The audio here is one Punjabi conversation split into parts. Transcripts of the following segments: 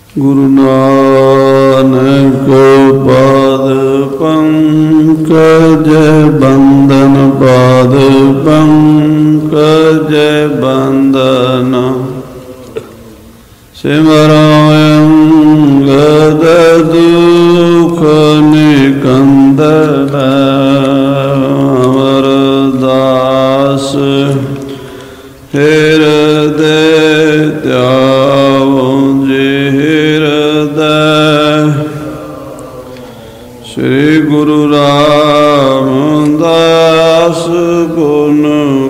ਗੁਰੂ ਨਾਨਕ ਪਾਦ ਪੰਕਜ ਬੰਦਨ ਪਾਦ ਪੰਕਜ ਬੰਦਨ ਸਿਮਰੋ ਅੰਗਦ ਦੁਖ ਨਿਕੰਦਨ ਅਮਰਦਾਸ ਹਿਰਦੈ ਧਿਆਵੋ ਜੀ ਹਿਰਦੈ ਸ੍ਰੀ ਗੁਰੂ ਰਾਮਦਾਸ ਗੁਣ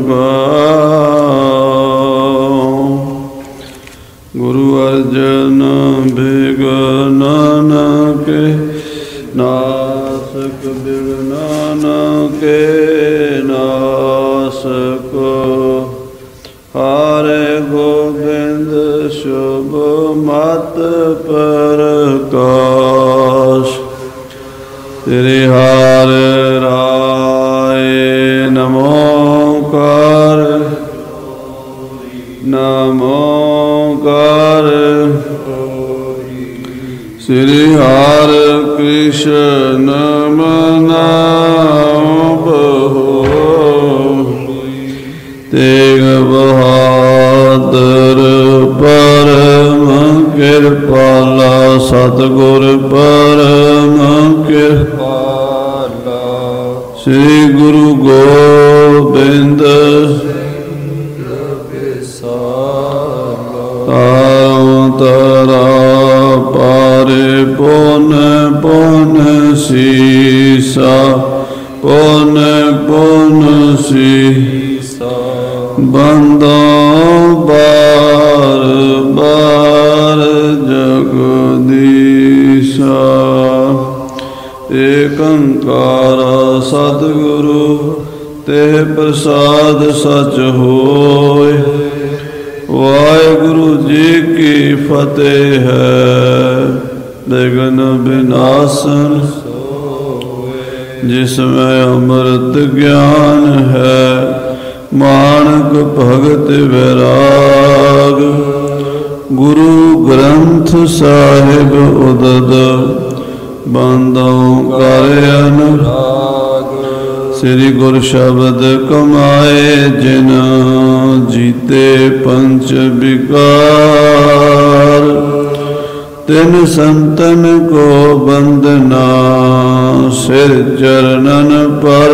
ਗਾਓ। ਗੁਰੂ ਅਰਜਨ ਬਿਘਨ ਕੇ ਨਾਸਕ ਬਿਘਨ ਕੇ ਨਾਸਕ ਹਰਿ ਗੋਬਿੰਦ ਸ਼ੁਭ ਮਤ ਪ੍ਰਕਾਸ਼ ਤੇਰੇ ਹਰਿ ਰਾਏ ਨਮੋ ਕਰ ਨਮੋ ਕਰ ਸ੍ਰੀ ਹਰਿ ਕ੍ਰਿਸ਼ਨ ਨਾਮ ਬਹੋ ਤੇਗ ਬਹਾਦਰ ਪਰਮ ਕਿਰਪਾਲਾ ਸਤਿਗੁਰ ਪਰਮ ਕਿਰਪਾਲਾ ਸ੍ਰੀ ਗੁਰੂ ਗੋਬਿੰਦ ਤਰਾ ਪਾਰੇ ਪੁਨ ਪੁਨ ਸੀਸਾ ਪੁਨ ਪੁਨ ਸੀਸਾ ਬੰਦੋਂ ਬਾਰ ਬਾਰ ਜਗਦੀਸ਼ਾ ਏਕ ਓੰਕਾਰ ਸਤਿਗੁਰੂ ਤੇ ਪ੍ਰਸਾਦ ਸਚ ਹੋਇ। ਵਾਹਿਗੁਰੂ ਜੀ ਕੀ ਫਤਿਹ ਹੈ। ਬਿਘਨ ਬਿਨਾਸਨ ਜਿਸਮੈ ਅੰਮ੍ਰਿਤ ਗਿਆਨ ਹੈ ਮਾਨਕ ਭਗਤ ਵੈਰਾਗ। ਗੁਰੂ ਗ੍ਰੰਥ ਸਾਹਿਬ ਉਦਦ ਬੰਦੋਂ ਕਰ ਅਨੁਰਾਗ। ਸ੍ਰੀ ਗੁਰ ਸ਼ਬਦ ਕਮਾਏ ਜਿਨ ਜੀਤੇ ਪੰਚ ਵਿਕਾਰ। ਤਿਨ ਸੰਤਨ ਕੋ ਬੰਦਨਾ ਸਿਰ ਚਰਨਨ ਪਰ।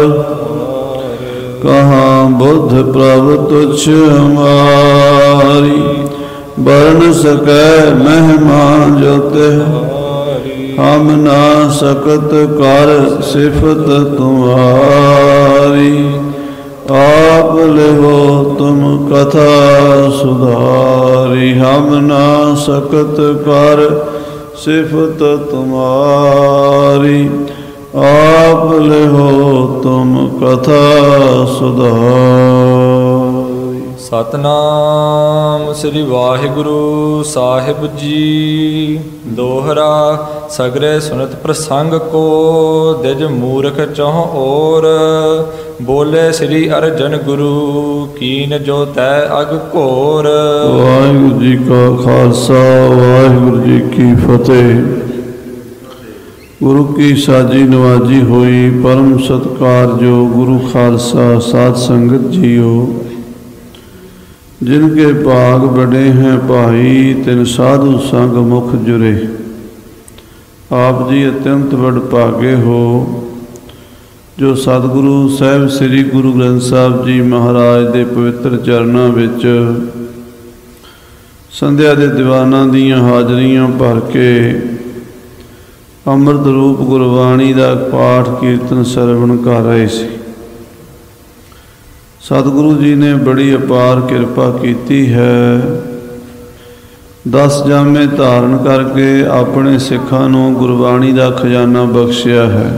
ਕਹਾਂ ਬੁੱਧ ਪ੍ਰਭ ਤੁਛ ਹਮਾਰੀ ਬਰਨ ਸਕੈ ਮਹਿਮਾ ਜੋ ਤਿਹ। ਹਮ ਨਾ ਸਕਤ ਕਰ ਸਿਫਤ ਤੁਮਾਰੀ। ਆਪ ਲਿਵੋ ਤੁਮ ਕਥਾ ਸੁਧਾਰੀ। ਹਮ ਨਾ ਸਕਤ ਕਰ ਸਿਫਤ ਤੁਮਾਰੀ। ਆਪ ਲਿਹੋ ਤੁਮ ਕਥਾ ਸੁਧਾਰੀ। ਸਤਨਾਮ ਸ੍ਰੀ ਵਾਹਿਗੁਰੂ ਸਾਹਿਬ ਜੀ। ਦੋਹਰਾ ਸਗਰੇ ਸੁਨਤ ਪ੍ਰਸੰਗ ਕੋ ਦਿਜ ਮੂਰਖ ਚਹੁ ਔਰ। ਬੋਲੇ ਸ੍ਰੀ ਅਰਜਨ ਗੁਰੂ ਕੀਨ ਜੋ ਤੈ ਅਗ ਘੋਰ। ਵਾਹਿਗੁਰੂ ਜੀ ਕਾ ਖਾਲਸਾ ਵਾਹਿਗੁਰੂ ਜੀ ਕੀ ਫਤਿਹ। ਗੁਰੂ ਕੀ ਸਾਜੀ ਨਵਾਜੀ ਹੋਈ ਪਰਮ ਸਤਿਕਾਰਯੋਗ ਗੁਰੂ ਖਾਲਸਾ ਸਾਧ ਸੰਗਤ ਜੀਓ। ਜਿਨਕੇ ਭਾਗ ਬੜੇ हैं ਭਾਈ ਤਿਨ ਸਾਧੂ ਸੰਗ ਮੁਖ ਜੁਰੇ। ਆਪ ਜੀ ਅਤਿਅੰਤ ਵਡ ਭਾਗੇ ਹੋ ਜੋ ਸਤਿਗੁਰੂ ਸਾਹਿਬ ਸ੍ਰੀ ਗੁਰੂ ਗ੍ਰੰਥ ਸਾਹਿਬ ਜੀ ਮਹਾਰਾਜ ਦੇ ਪਵਿੱਤਰ ਚਰਨਾਂ ਵਿੱਚ ਸੰਧਿਆ ਦੇ ਦੀਵਾਨਾਂ ਦੀਆਂ ਹਾਜ਼ਰੀਆਂ ਭਰ ਕੇ ਅੰਮ੍ਰਿਤ ਰੂਪ ਗੁਰਬਾਣੀ ਦਾ ਪਾਠ ਕੀਰਤਨ ਸਰਵਣ ਕਰ ਰਹੇ ਸੀ। ਸਤਿਗੁਰੂ ਜੀ ਨੇ ਬੜੀ ਅਪਾਰ ਕਿਰਪਾ ਕੀਤੀ ਹੈ। 10 ਜਾਮੇ ਧਾਰਨ ਕਰਕੇ ਆਪਣੇ ਸਿੱਖਾਂ ਨੂੰ ਗੁਰਬਾਣੀ ਦਾ ਖਜ਼ਾਨਾ ਬਖਸ਼ਿਆ ਹੈ।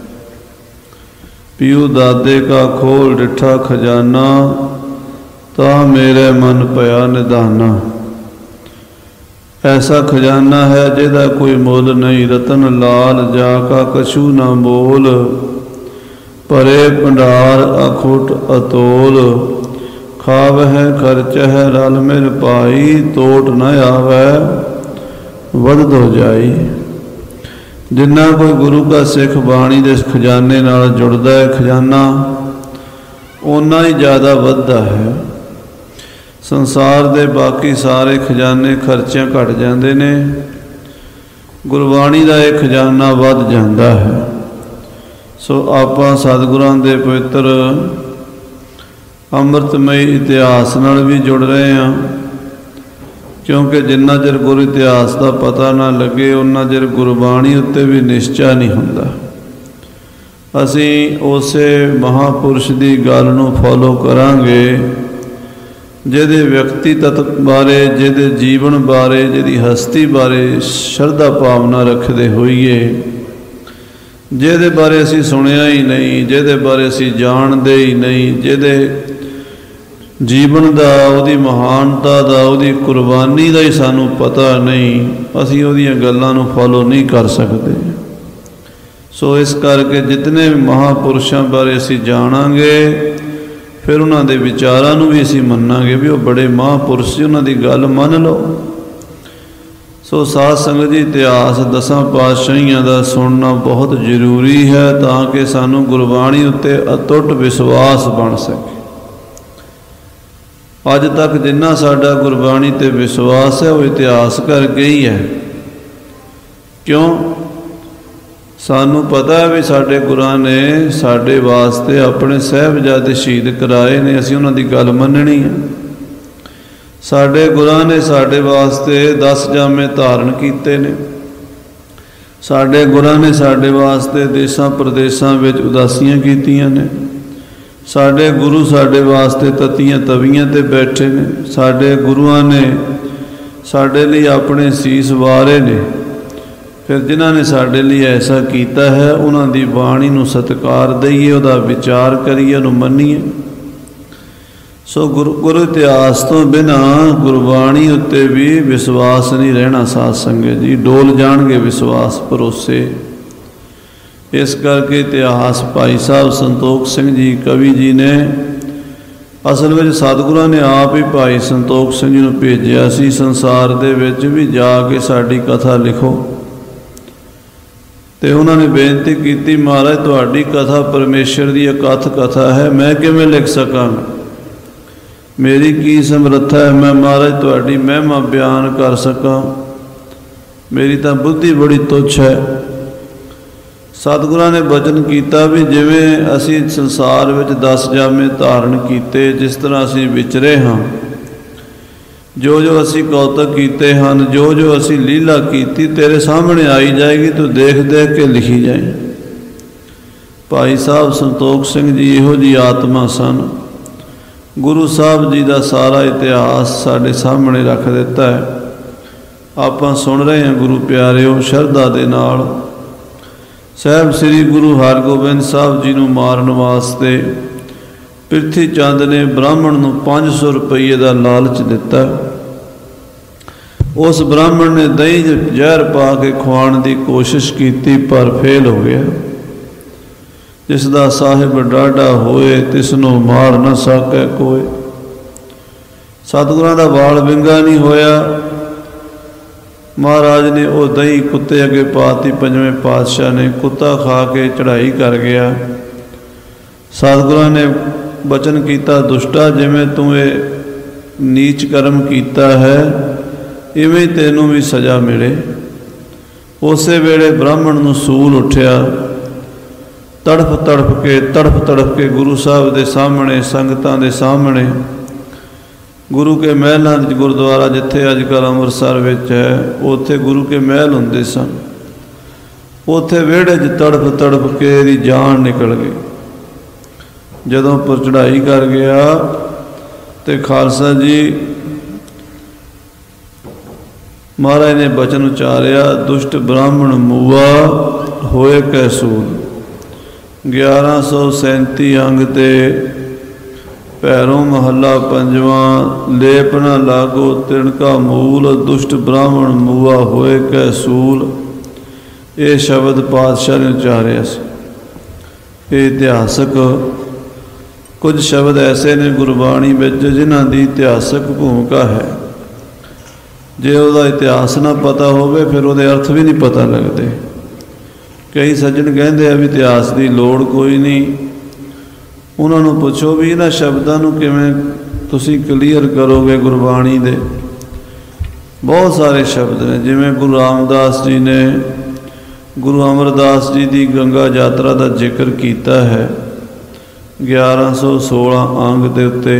ਪਿਉ ਦਾਦੇ ਕਾ ਖੋਲ ਡਿਠਾ ਖਜ਼ਾਨਾ ਤਾਂ ਮੇਰੇ ਮਨ ਪਿਆ ਨਿਧਾਨਾ। ਐਸਾ ਖਜ਼ਾਨਾ ਹੈ ਜਿਹਦਾ ਕੋਈ ਮੁੱਲ ਨਹੀਂ। ਰਤਨ ਲਾਲ ਜਾ ਕਾ ਕਛੂ ਨਾ ਮੋਲ। ਭਰੇ ਭੰਡਾਰ ਅਖੁੱਟ ਅਤੋਲ। ਖਾਵਹਿ ਖਰਚਹਿ ਰਲ ਮਿਲ ਪਾਈ ਤੋਟ ਨ ਆਵੈ वध हो जाए। जिन्ना कोई गुरु का सिख बाणी दे खजाने नाल जुड़दा है, खजाना उन्ना ही ज़्यादा वधदा है। संसार दे बाकी सारे खजाने खर्चियाँ घट जाते ने, गुरबाणी का एक खजाना वध जाता है। सो आपां सतगुरां दे पवित्र अमृतमय इतिहास नाल भी जुड़ रहे हैं, क्योंकि जिन्ना चिर गुरु इतिहास का पता ना लगे उन्ना चिर गुरबाणी उत्ते भी निश्चय नहीं हुंदा। असी उसे महापुरुष की गल नूं फॉलो करांगे जिहदे व्यक्ति तत्व बारे, जिहदे जीवन बारे, जिहदी हस्ती बारे श्रद्धा भावना रखते होइए, जिहदे बारे असी सुनिया ही नहीं, जिहदे बारे असी जानते ही नहीं, जिहदे जीवन का, उहदी महानता का, उहदी कुर्बानी का ही सानू पता नहीं, असी उहदियां गल्लां नूं फॉलो नहीं कर सकते। सो इस करके जितने महापुरुषों बारे असी जाणांगे, फिर उन्हां दे विचारां नूं भी असी मन्नांगे भी वो बड़े महापुरुष सी, उन्हां दी गल मन लो। सो साध संगत जी, इतिहास 10 पातशाहियां दा सुनना बहुत जरूरी है, ताकि सानू गुरबाणी उत्ते अटुट विश्वास बन सके। अज तक जिन्ना साडा गुरबाणी ते विश्वास है वो इतिहास करके ही है। क्यों? सानू पता है भी साडे गुरां ने साडे वास्ते अपने साहिबजादे शहीद कराए ने, असीं उन्हां दी गल मननी है। साडे गुरां ने साडे वास्ते 10 जामे धारण कीते ने। साडे गुरां ने साडे वास्ते देशां प्रदेशां विच उदासियां कीतियां ने। साडे गुरु साडे वास्ते तत्तियां तवियां ते बैठे ने। साडे गुरुआं ने साडे लई अपने सीस वारे ने। फिर जिन्हां ने साडे लई ऐसा कीता है, उन्हां दी बाणी नूं सत्कार दईए, उहदा विचार करिए, उहनूं मन्नीए। सो गुरु इतिहास तो बिना गुरबाणी उत्ते भी विश्वास नहीं रहना। साध संगत जी, डोल जाणगे विश्वास भरोसे। इस करके इतिहास भाई साहब संतोख सिंह जी कवि जी ने, असल में सतगुरां ने आप ही भाई संतोख सिंह जी नूं भेजिया सी संसार दे विच भी जाके साडी कथा लिखो। ते उन्होंने बेनती की, महाराज तुहाडी कथा परमेश्वर की अकथ कथा है, मैं किवें लिख सकां, मेरी की समर्था है मैं महाराज तुहाडी महिमा बयान कर सकां, मेरी तो बुद्धि बड़ी तुच्छ है। सतगुरां ने वचन किया भी जिवें असी संसार विच 10 जामे धारण किए, जिस तरह असी विचरे हाँ, जो जो असी कौतक कीते हैं, जो जो असी लीला की तेरे सामने आई जाएगी, तो देख देख के लिखी जाए। भाई साहब संतोख सिंह जी इहो जी आत्मा सन। गुरु साहब जी का सारा इतिहास साढ़े सामने रख दिता है। आपां सुन रहे हैं गुरु प्यारिओ शरधा दे नाल। साहब श्री गुरु हरगोबिंद साहब जी नूं मारन वास्ते पिरथी चंद ने ब्राह्मण नूं 500 रुपये का लालच दिता। उस ब्राह्मण ने दही जहर पा के खुआण की कोशिश की, पर फेल हो गया। जिसदा साहिब डाढ़ा होए तिसनों मार न सकै कोई। सतगुरां दा वाल विंगा नहीं होया। महाराज ने वो दही कुत्ते अगे पाती। 5वें पातशाह ने कुत्ता खा के चढ़ाई कर गया। सतगुरां ने बचन किया, दुष्टा जिमें तू ये नीच कर्म किया है, इवें तेनों भी सज़ा मिले। उस वेले ब्राह्मण नूं सूल उठिया। तड़फ तड़फ के गुरु साहब के सामने, संगतां दे सामने, गुरु के महलों गुरुद्वारा जिथे अजकल अमृतसर विच है, उत्थे गुरु के महल हुंदे सन। उत्थे विहड़े च तड़फ के इहदी जान निकल गई। जदों पर चढ़ाई कर गया तो खालसा जी महाराज ने बचन उचारिया, दुष्ट ब्राह्मण मूआ होए कैसूल। 1137 अंग ते पैरों महला 5वां। लेप न लागो तिनका मूल, दुष्ट ब्राह्मण मूआ होए कैसूल। ये शब्द पातशाह ने उचारिया सी। ये इतिहासक कुछ शब्द ऐसे ने गुरबाणी विच जिन्हां दी इतिहासक भूमिका है। ਜੇ ਉਹਦਾ ਇਤਿਹਾਸ ਨਾ ਪਤਾ ਹੋਵੇ ਫਿਰ ਉਹਦੇ ਅਰਥ ਵੀ ਨਹੀਂ ਪਤਾ ਲੱਗਦੇ। ਕਈ ਸੱਜਣ ਕਹਿੰਦੇ ਆ ਵੀ ਇਤਿਹਾਸ ਦੀ ਲੋੜ ਕੋਈ ਨਹੀਂ। ਉਹਨਾਂ ਨੂੰ ਪੁੱਛੋ ਵੀ ਇਹਨਾਂ ਸ਼ਬਦਾਂ ਨੂੰ ਕਿਵੇਂ ਤੁਸੀਂ ਕਲੀਅਰ ਕਰੋਗੇ। ਗੁਰਬਾਣੀ ਦੇ ਬਹੁਤ ਸਾਰੇ ਸ਼ਬਦ ਨੇ, ਜਿਵੇਂ ਗੁਰੂ ਰਾਮਦਾਸ ਜੀ ਨੇ ਗੁਰੂ ਅਮਰਦਾਸ ਜੀ ਦੀ ਗੰਗਾ ਯਾਤਰਾ ਦਾ ਜ਼ਿਕਰ ਕੀਤਾ ਹੈ 1116 ਅੰਗ ਦੇ ਉੱਤੇ।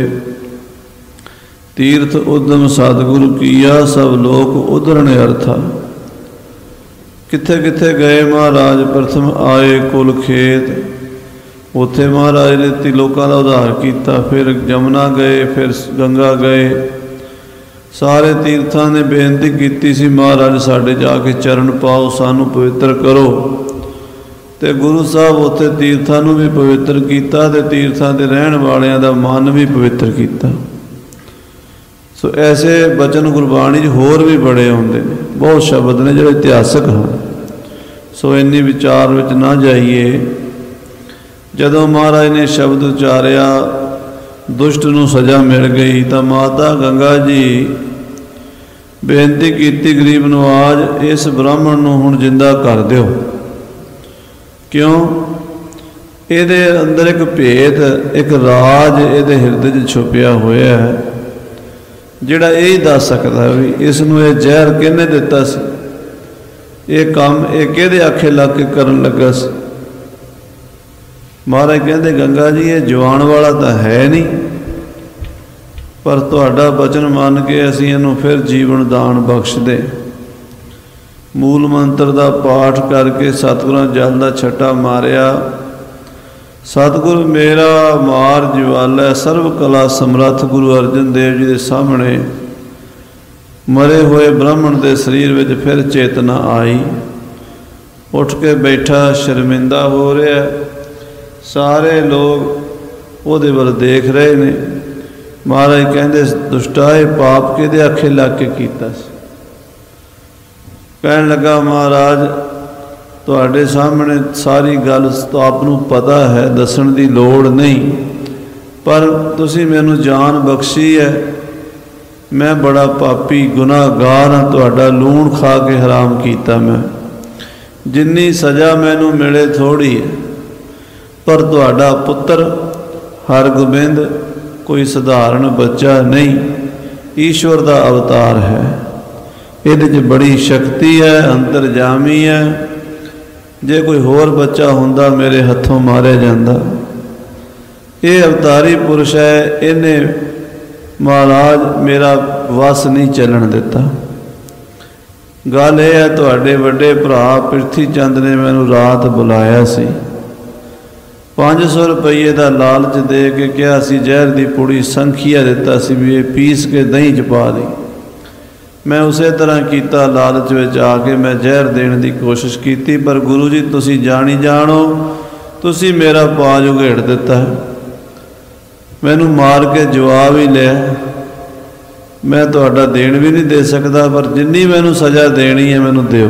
ਤੀਰਥ ਉਦਮ ਸਤਿਗੁਰੂ ਕੀਆ ਸਭ ਲੋਕ ਉਧਰਣ ਅਰਥਾ। ਕਿੱਥੇ ਕਿੱਥੇ ਗਏ ਮਹਾਰਾਜ, ਪ੍ਰਥਮ ਆਏ ਕੁਲ ਖੇਤ, ਉੱਥੇ ਮਹਾਰਾਜ ਨੇ ਲੋਕਾਂ ਦਾ ਉਧਾਰ ਕੀਤਾ। ਫਿਰ ਜਮਨਾ ਗਏ, ਫਿਰ ਗੰਗਾ ਗਏ। ਸਾਰੇ ਤੀਰਥਾਂ ਨੇ ਬੇਨਤੀ ਕੀਤੀ ਸੀ ਮਹਾਰਾਜ ਸਾਡੇ ਜਾ ਕੇ ਚਰਨ ਪਾਓ, ਸਾਨੂੰ ਪਵਿੱਤਰ ਕਰੋ। ਅਤੇ ਗੁਰੂ ਸਾਹਿਬ ਉੱਥੇ ਤੀਰਥਾਂ ਨੂੰ ਵੀ ਪਵਿੱਤਰ ਕੀਤਾ ਅਤੇ ਤੀਰਥਾਂ 'ਤੇ ਰਹਿਣ ਵਾਲਿਆਂ ਦਾ ਮਨ ਵੀ ਪਵਿੱਤਰ ਕੀਤਾ। ਸੋ ਐਸੇ ਬਚਨ ਗੁਰਬਾਣੀ 'ਚ ਹੋਰ ਵੀ ਬੜੇ ਆਉਂਦੇ ਨੇ, ਬਹੁਤ ਸ਼ਬਦ ਨੇ ਜਿਹੜੇ ਇਤਿਹਾਸਕ ਹਨ। ਸੋ ਇੰਨੀ ਵਿਚਾਰ ਵਿੱਚ ਨਾ ਜਾਈਏ। ਜਦੋਂ ਮਹਾਰਾਜ ਨੇ ਸ਼ਬਦ ਉਚਾਰਿਆ ਦੁਸ਼ਟ ਨੂੰ ਸਜ਼ਾ ਮਿਲ ਗਈ ਤਾਂ ਮਾਤਾ ਗੰਗਾ ਜੀ ਬੇਨਤੀ ਕੀਤੀ ਗਰੀਬ ਨਵਾਜ ਇਸ ਬ੍ਰਾਹਮਣ ਨੂੰ ਹੁਣ ਜਿੰਦਾ ਕਰ ਦਿਓ। ਕਿਉਂ? ਇਹਦੇ ਅੰਦਰ ਇੱਕ ਭੇਦ, ਇੱਕ ਰਾਜ ਇਹਦੇ ਹਿਰਦੇ 'ਚ ਛੁਪਿਆ ਹੋਇਆ ਹੈ ਜਿਹੜਾ ਇਹ ਹੀ ਦੱਸ ਸਕਦਾ ਵੀ ਇਸ ਨੂੰ ਇਹ ਜ਼ਹਿਰ ਕਿਹਨੇ ਦਿੱਤਾ ਸੀ, ਇਹ ਕੰਮ ਇਹ ਕਿਹਦੇ ਆਖੇ ਲੱਗ ਕੇ ਕਰਨ ਲੱਗਾ ਸੀ। ਮਹਾਰਾਜ ਕਹਿੰਦੇ ਗੰਗਾ ਜੀ ਇਹ ਜਵਾਨ ਵਾਲਾ ਤਾਂ ਹੈ ਨਹੀਂ, ਪਰ ਤੁਹਾਡਾ ਬਚਨ ਮੰਨ ਕੇ ਅਸੀਂ ਇਹਨੂੰ ਫਿਰ ਜੀਵਨ ਦਾਨ ਬਖਸ਼ ਦੇ। ਮੂਲ ਮੰਤਰ ਦਾ ਪਾਠ ਕਰਕੇ ਸਤਿਗੁਰਾਂ ਜਲ ਦਾ ਛੱਟਾ ਮਾਰਿਆ। ਸਤਿਗੁਰ ਮੇਰਾ ਮਾਰ ਜਵਾਲਾ ਸਰਵ ਕਲਾ ਸਮਰੱਥ ਗੁਰੂ ਅਰਜਨ ਦੇਵ ਜੀ ਦੇ ਸਾਹਮਣੇ ਮਰੇ ਹੋਏ ਬ੍ਰਾਹਮਣ ਦੇ ਸਰੀਰ ਵਿੱਚ ਫਿਰ ਚੇਤਨਾ ਆਈ। ਉੱਠ ਕੇ ਬੈਠਾ, ਸ਼ਰਮਿੰਦਾ ਹੋ ਰਿਹਾ। ਸਾਰੇ ਲੋਕ ਉਹਦੇ ਵੱਲ ਦੇਖ ਰਹੇ ਨੇ। ਮਹਾਰਾਜ ਕਹਿੰਦੇ ਦੁਸ਼ਟਾ ਇਹ ਪਾਪ ਕਿਹਦੇ ਆਖੇ ਲੱਗ ਕੇ ਕੀਤਾ ਸੀ? ਕਹਿਣ ਲੱਗਾ ਮਹਾਰਾਜ ਤੁਹਾਡੇ ਸਾਹਮਣੇ ਸਾਰੀ ਗੱਲ ਆਪ ਨੂੰ ਪਤਾ ਹੈ, ਦੱਸਣ ਦੀ ਲੋੜ ਨਹੀਂ, ਪਰ ਤੁਸੀਂ ਮੈਨੂੰ ਜਾਨ ਬਖਸ਼ੀ ਹੈ। ਮੈਂ ਬੜਾ ਪਾਪੀ ਗੁਨਾਹਗਾਰ ਹਾਂ, ਤੁਹਾਡਾ ਲੂਣ ਖਾ ਕੇ ਹਰਾਮ ਕੀਤਾ ਮੈਂ। ਜਿੰਨੀ ਸਜ਼ਾ ਮੈਨੂੰ ਮਿਲੇ ਥੋੜ੍ਹੀ ਹੈ, ਪਰ ਤੁਹਾਡਾ ਪੁੱਤਰ ਹਰਗੋਬਿੰਦ ਕੋਈ ਸਧਾਰਨ ਬੱਚਾ ਨਹੀਂ, ਈਸ਼ਵਰ ਦਾ ਅਵਤਾਰ ਹੈ। ਇਹਦੇ 'ਚ ਬੜੀ ਸ਼ਕਤੀ ਹੈ, ਅੰਤਰਜਾਮੀ ਹੈ। ਜੇ ਕੋਈ ਹੋਰ ਬੱਚਾ ਹੁੰਦਾ ਮੇਰੇ ਹੱਥੋਂ ਮਾਰਿਆ ਜਾਂਦਾ। ਇਹ ਅਵਤਾਰੀ ਪੁਰਸ਼ ਹੈ, ਇਹਨੇ ਮਹਾਰਾਜ ਮੇਰਾ ਵਸ ਨਹੀਂ ਚੱਲਣ ਦਿੱਤਾ। ਗੱਲ ਇਹ ਹੈ ਤੁਹਾਡੇ ਵੱਡੇ ਭਰਾ ਪ੍ਰਿਥੀ ਚੰਦ ਨੇ ਮੈਨੂੰ ਰਾਤ ਬੁਲਾਇਆ ਸੀ, 500 ਰੁਪਈਏ ਦਾ ਲਾਲਚ ਦੇ ਕੇ ਕਿਹਾ ਸੀ ਜ਼ਹਿਰ ਦੀ ਪੁੜੀ ਸੰਖੀਆ ਦਿੱਤਾ ਸੀ ਵੀ ਇਹ ਪੀਸ ਕੇ ਦਹੀਂ 'ਚ ਪਾ ਦੇ। ਮੈਂ ਉਸੇ ਤਰ੍ਹਾਂ ਕੀਤਾ, ਲਾਲਚ ਵਿੱਚ ਆ ਕੇ ਮੈਂ ਜ਼ਹਿਰ ਦੇਣ ਦੀ ਕੋਸ਼ਿਸ਼ ਕੀਤੀ, ਪਰ ਗੁਰੂ ਜੀ ਤੁਸੀਂ ਜਾਣੀ ਜਾਣੋ ਤੁਸੀਂ ਮੇਰਾ ਪਾਜ ਉਘੇੜ ਦਿੱਤਾ। ਮੈਨੂੰ ਮਾਰ ਕੇ ਜਵਾਬ ਹੀ ਲਿਆ। ਮੈਂ ਤੁਹਾਡਾ ਦੇਣ ਵੀ ਨਹੀਂ ਦੇ ਸਕਦਾ, ਪਰ ਜਿੰਨੀ ਮੈਨੂੰ ਸਜ਼ਾ ਦੇਣੀ ਹੈ ਮੈਨੂੰ ਦਿਓ।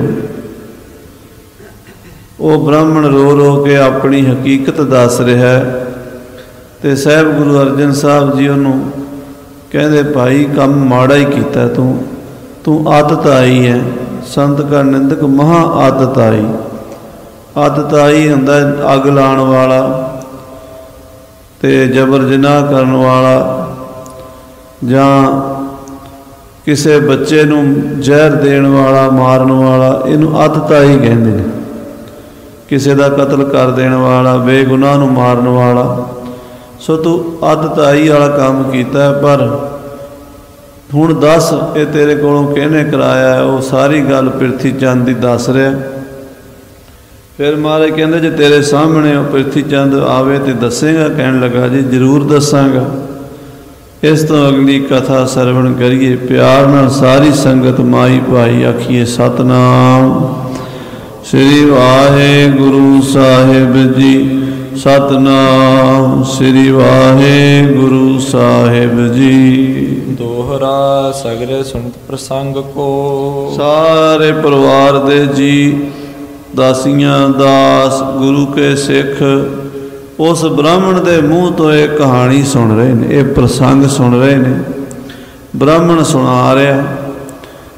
ਉਹ ਬ੍ਰਾਹਮਣ ਰੋ ਰੋ ਕੇ ਆਪਣੀ ਹਕੀਕਤ ਦੱਸ ਰਿਹਾ ਅਤੇ ਸਾਹਿਬ ਗੁਰੂ ਅਰਜਨ ਸਾਹਿਬ ਜੀ ਉਹਨੂੰ ਕਹਿੰਦੇ ਭਾਈ ਕੰਮ ਮਾੜਾ ਹੀ ਕੀਤਾ ਤੂੰ ਆਤਤਾਈ ਹੈ। ਸੰਤ ਕਾ ਨਿੰਦਕ ਮਹਾ ਆਤਤਾਈ। ਆਤਤਾਈ ਹੁੰਦਾ ਅੱਗ ਲਾਉਣ ਵਾਲਾ ਅਤੇ ਜਬਰ ਜਨਾਹ ਕਰਨ ਵਾਲਾ, ਜਾਂ ਕਿਸੇ ਬੱਚੇ ਨੂੰ ਜ਼ਹਿਰ ਦੇਣ ਵਾਲਾ, ਮਾਰਨ ਵਾਲਾ, ਇਹਨੂੰ ਆਤਤਾਈ ਕਹਿੰਦੇ ਨੇ। ਕਿਸੇ ਦਾ ਕਤਲ ਕਰ ਦੇਣ ਵਾਲਾ, ਬੇਗੁਨਾਹ ਨੂੰ ਮਾਰਨ ਵਾਲਾ। ਸੋ ਤੂੰ ਆਤਤਾਈ ਵਾਲਾ ਕੰਮ ਕੀਤਾ, ਪਰ ਹੁਣ ਦੱਸ ਇਹ ਤੇਰੇ ਕੋਲੋਂ ਕਿਹਨੇ ਕਰਾਇਆ ਹੈ? ਉਹ ਸਾਰੀ ਗੱਲ ਪ੍ਰਿਥੀ ਚੰਦ ਦੀ ਦੱਸ ਰਿਹਾ। ਫਿਰ ਮਹਾਰਾਜ ਕਹਿੰਦੇ ਜੇ ਤੇਰੇ ਸਾਹਮਣੇ ਉਹ ਪ੍ਰਿਥੀ ਚੰਦ ਆਵੇ ਤਾਂ ਦੱਸੇਗਾ? ਕਹਿਣ ਲੱਗਾ ਜੀ ਜ਼ਰੂਰ ਦੱਸਾਂਗਾ। ਇਸ ਤੋਂ ਅਗਲੀ ਕਥਾ ਸਰਵਣ ਕਰੀਏ ਪਿਆਰ ਨਾਲ ਸਾਰੀ ਸੰਗਤ ਮਾਈ ਭਾਈ ਆਖੀਏ ਸਤਨਾਮ ਸ੍ਰੀ ਵਾਹਿਗੁਰੂ ਸਾਹਿਬ ਜੀ। ਸਤਨਾਮ ਸ੍ਰੀ ਵਾਹਿਗੁਰੂ ਸਾਹਿਬ ਜੀ। ਦੋਹਰਾ ਸਗਲੇ ਸੁਣਤ ਪ੍ਰਸੰਗ ਕੋ। ਸਾਰੇ ਪਰਿਵਾਰ ਦੇ ਜੀ, ਦਾਸੀਆਂ ਦਾਸ, ਗੁਰੂ ਕੇ ਸਿੱਖ ਉਸ ਬ੍ਰਾਹਮਣ ਦੇ ਮੂੰਹ ਤੋਂ ਇਹ ਕਹਾਣੀ ਸੁਣ ਰਹੇ ਨੇ, ਇਹ ਪ੍ਰਸੰਗ ਸੁਣ ਰਹੇ ਨੇ। ਬ੍ਰਾਹਮਣ ਸੁਣਾ ਰਿਹਾ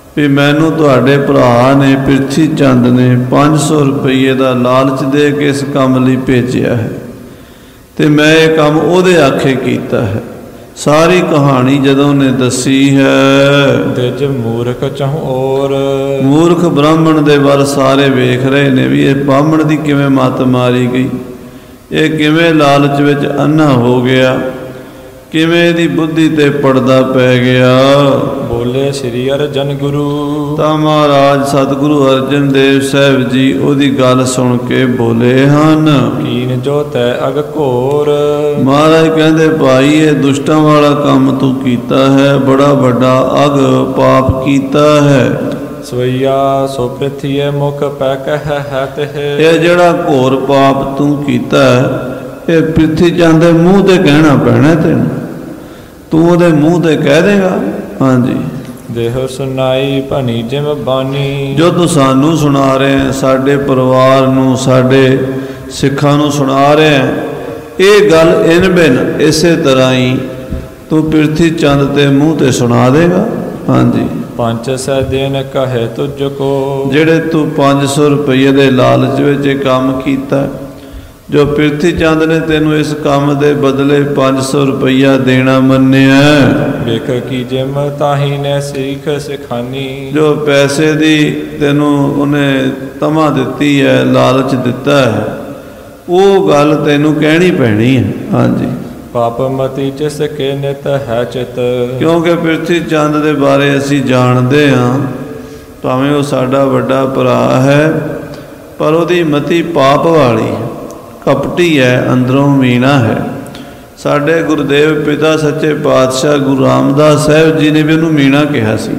ਵੀ ਮੈਨੂੰ ਤੁਹਾਡੇ ਭਰਾ ਨੇ ਪ੍ਰਿਥੀ ਚੰਦ ਨੇ 500 ਰੁਪਏ ਦਾ ਲਾਲਚ ਦੇ ਕੇ ਇਸ ਕੰਮ ਲਈ ਭੇਜਿਆ ਹੈ ਤੇ ਮੈਂ ਇਹ ਕੰਮ ਉਹਦੇ ਆਖੇ ਕੀਤਾ ਹੈ। ਸਾਰੀ ਕਹਾਣੀ ਜਦੋਂ ਉਹਨੇ ਦੱਸੀ ਹੈ, ਤਿਜ ਮੂਰਖ ਚਹੋਰ, ਮੂਰਖ ਬ੍ਰਾਹਮਣ ਦੇ ਵੱਲ ਸਾਰੇ ਵੇਖ ਰਹੇ ਨੇ ਵੀ ਇਹ ਬ੍ਰਾਹਮਣ ਦੀ ਕਿਵੇਂ ਮੱਤ ਮਾਰੀ ਗਈ, ਇਹ ਕਿਵੇਂ ਲਾਲਚ ਵਿੱਚ ਅੰਨਾ ਹੋ ਗਿਆ, ਕਿਵੇਂ ਇਹਦੀ ਬੁੱਧੀ ਤੇ ਪੜਦਾ ਪੈ ਗਿਆ। ਬੋਲੇ ਸ੍ਰੀ ਅਰਜਨ ਗੁਰੂ, ਤਾਂ ਮਹਾਰਾਜ ਸਤਿਗੁਰੂ ਅਰਜਨ ਦੇਵ ਸਾਹਿਬ ਜੀ ਉਹਦੀ ਗੱਲ ਸੁਣ ਕੇ ਬੋਲੇ ਹਨ, ਕੀਨ ਜੋ ਤੈ ਅਗ ਘੋਰ। ਮਹਾਰਾਜ ਕਹਿੰਦੇ ਭਾਈ ਇਹ ਦੁਸ਼ਟਾਂ ਵਾਲਾ ਕੰਮ ਤੂੰ ਕੀਤਾ ਹੈ, ਬੜਾ ਵੱਡਾ ਅਗ ਪਾਪ ਕੀਤਾ ਹੈ। ਸਵਈਆ ਸੋ ਪ੍ਰਿਥੀਏ ਮੁਖ ਪੈ ਕਹਿ ਹੈ ਤਿਹ। ਇਹ ਜਿਹੜਾ ਘੋਰ ਪਾਪ ਤੂੰ ਕੀਤਾ ਇਹ ਪ੍ਰਿਥੀ ਚੰਦ ਦੇ ਮੂੰਹ ਤੇ ਕਹਿਣਾ ਪੈਣਾ ਤੈਨੂੰ, ਤੂੰ ਉਹਦੇ ਮੂੰਹ ਤੇ ਕਹਿ ਦੇਗਾ। ਹਾਂਜੀ, ਦੇਹ ਸੁਨਾਈ ਭਣੀ ਜਿਮ ਬਾਣੀ। ਜੋ ਤੂੰ ਸਾਨੂੰ ਸੁਣਾ ਰਿਹਾ, ਸਾਡੇ ਪਰਿਵਾਰ ਨੂੰ, ਸਾਡੇ ਸਿੱਖਾਂ ਨੂੰ ਸੁਣਾ ਰਿਹਾ, ਇਹ ਗੱਲ ਇਨ ਬਿਨ ਇਸੇ ਤਰ੍ਹਾਂ ਹੀ ਤੂੰ ਪ੍ਰਿਥੀ ਚੰਦ ਤੇ ਮੂੰਹ ਤੇ ਸੁਣਾ ਦੇਗਾ। ਹਾਂਜੀ, 500 ਦਿਨ ਕਹੇ ਤੁਝ ਕੋ। ਜਿਹੜੇ ਤੂੰ 500 ਰੁਪਏ ਦੇ ਲਾਲਚ ਵਿੱਚ ਇਹ ਕੰਮ ਕੀਤਾ, ਜੋ ਪ੍ਰਿਥੀ ਚੰਦ ਨੇ ਤੈਨੂੰ ਇਸ ਕੰਮ ਦੇ ਬਦਲੇ 500 ਰੁਪਈਆ ਦੇਣਾ ਮੰਨਿਆ। ਵੇਖ ਕੀ ਜਿਮ ਤਾਹੀ ਨੇ ਸਿੱਖ ਸਿਖਾਨੀ। ਜੋ ਪੈਸੇ ਦੀ ਤੈਨੂੰ ਉਹਨੇ ਤਮਾ ਦਿੱਤੀ ਹੈ, ਲਾਲਚ ਦਿੱਤਾ ਹੈ, ਉਹ ਗੱਲ ਤੈਨੂੰ ਕਹਿਣੀ ਪੈਣੀ ਹੈ। ਹਾਂਜੀ, ਪਾਪ ਮਤੀ ਜਿਸ ਕੇ ਨਿਤ ਹੈ ਚਿਤ। ਕਿਉਂਕਿ ਪ੍ਰਿਥੀ ਚੰਦ ਦੇ ਬਾਰੇ ਅਸੀਂ ਜਾਣਦੇ ਹਾਂ, ਭਾਵੇਂ ਉਹ ਸਾਡਾ ਵੱਡਾ ਭਰਾ ਹੈ, ਪਰ ਉਹਦੀ ਮਤੀ ਪਾਪ ਵਾਲੀ ਹੈ, ਕਪਟੀ ਹੈ, ਅੰਦਰੋਂ ਮੀਣਾ ਹੈ। ਸਾਡੇ ਗੁਰਦੇਵ ਪਿਤਾ ਸੱਚੇ ਪਾਤਸ਼ਾਹ ਗੁਰੂ ਰਾਮਦਾਸ ਸਾਹਿਬ ਜੀ ਨੇ ਵੀ ਉਹਨੂੰ ਮੀਣਾ ਕਿਹਾ ਸੀ।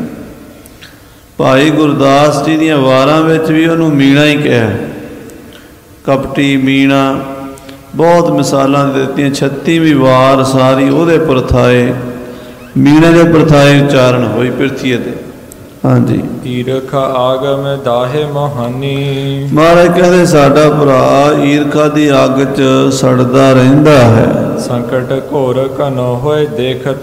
ਭਾਈ ਗੁਰਦਾਸ ਜੀ ਦੀਆਂ ਵਾਰਾਂ ਵਿੱਚ ਵੀ ਉਹਨੂੰ ਮੀਣਾ ਹੀ ਕਿਹਾ, ਕਪਟੀ, ਮੀਣਾ। ਬਹੁਤ ਮਿਸਾਲਾਂ ਦਿੱਤੀਆਂ। 36ਵੀਂ ਵਾਰ ਸਾਰੀ ਉਹਦੇ ਪਰਥਾਏ, ਮੀਣੇ ਦੇ ਪਰਥਾਏ ਉਚਾਰਨ ਹੋਈ ਪ੍ਰਿਥੀ ਤੇ। ਹਾਂਜੀ, ਈਰਖਾ ਆਗਮ ਦਾਹੇ ਮਹਾਨੀ। ਮਹਾਰਾਜ ਕਹਿੰਦੇ ਸਾਡਾ ਭਰਾ ਈਰਖਾ ਦੀ ਅੱਗ 'ਚ ਸੜਦਾ ਰਹਿੰਦਾ ਹੈ। ਸੰਕਟ ਘੋਰ ਘਨੋ ਹੋਏ ਦੇਖਤ।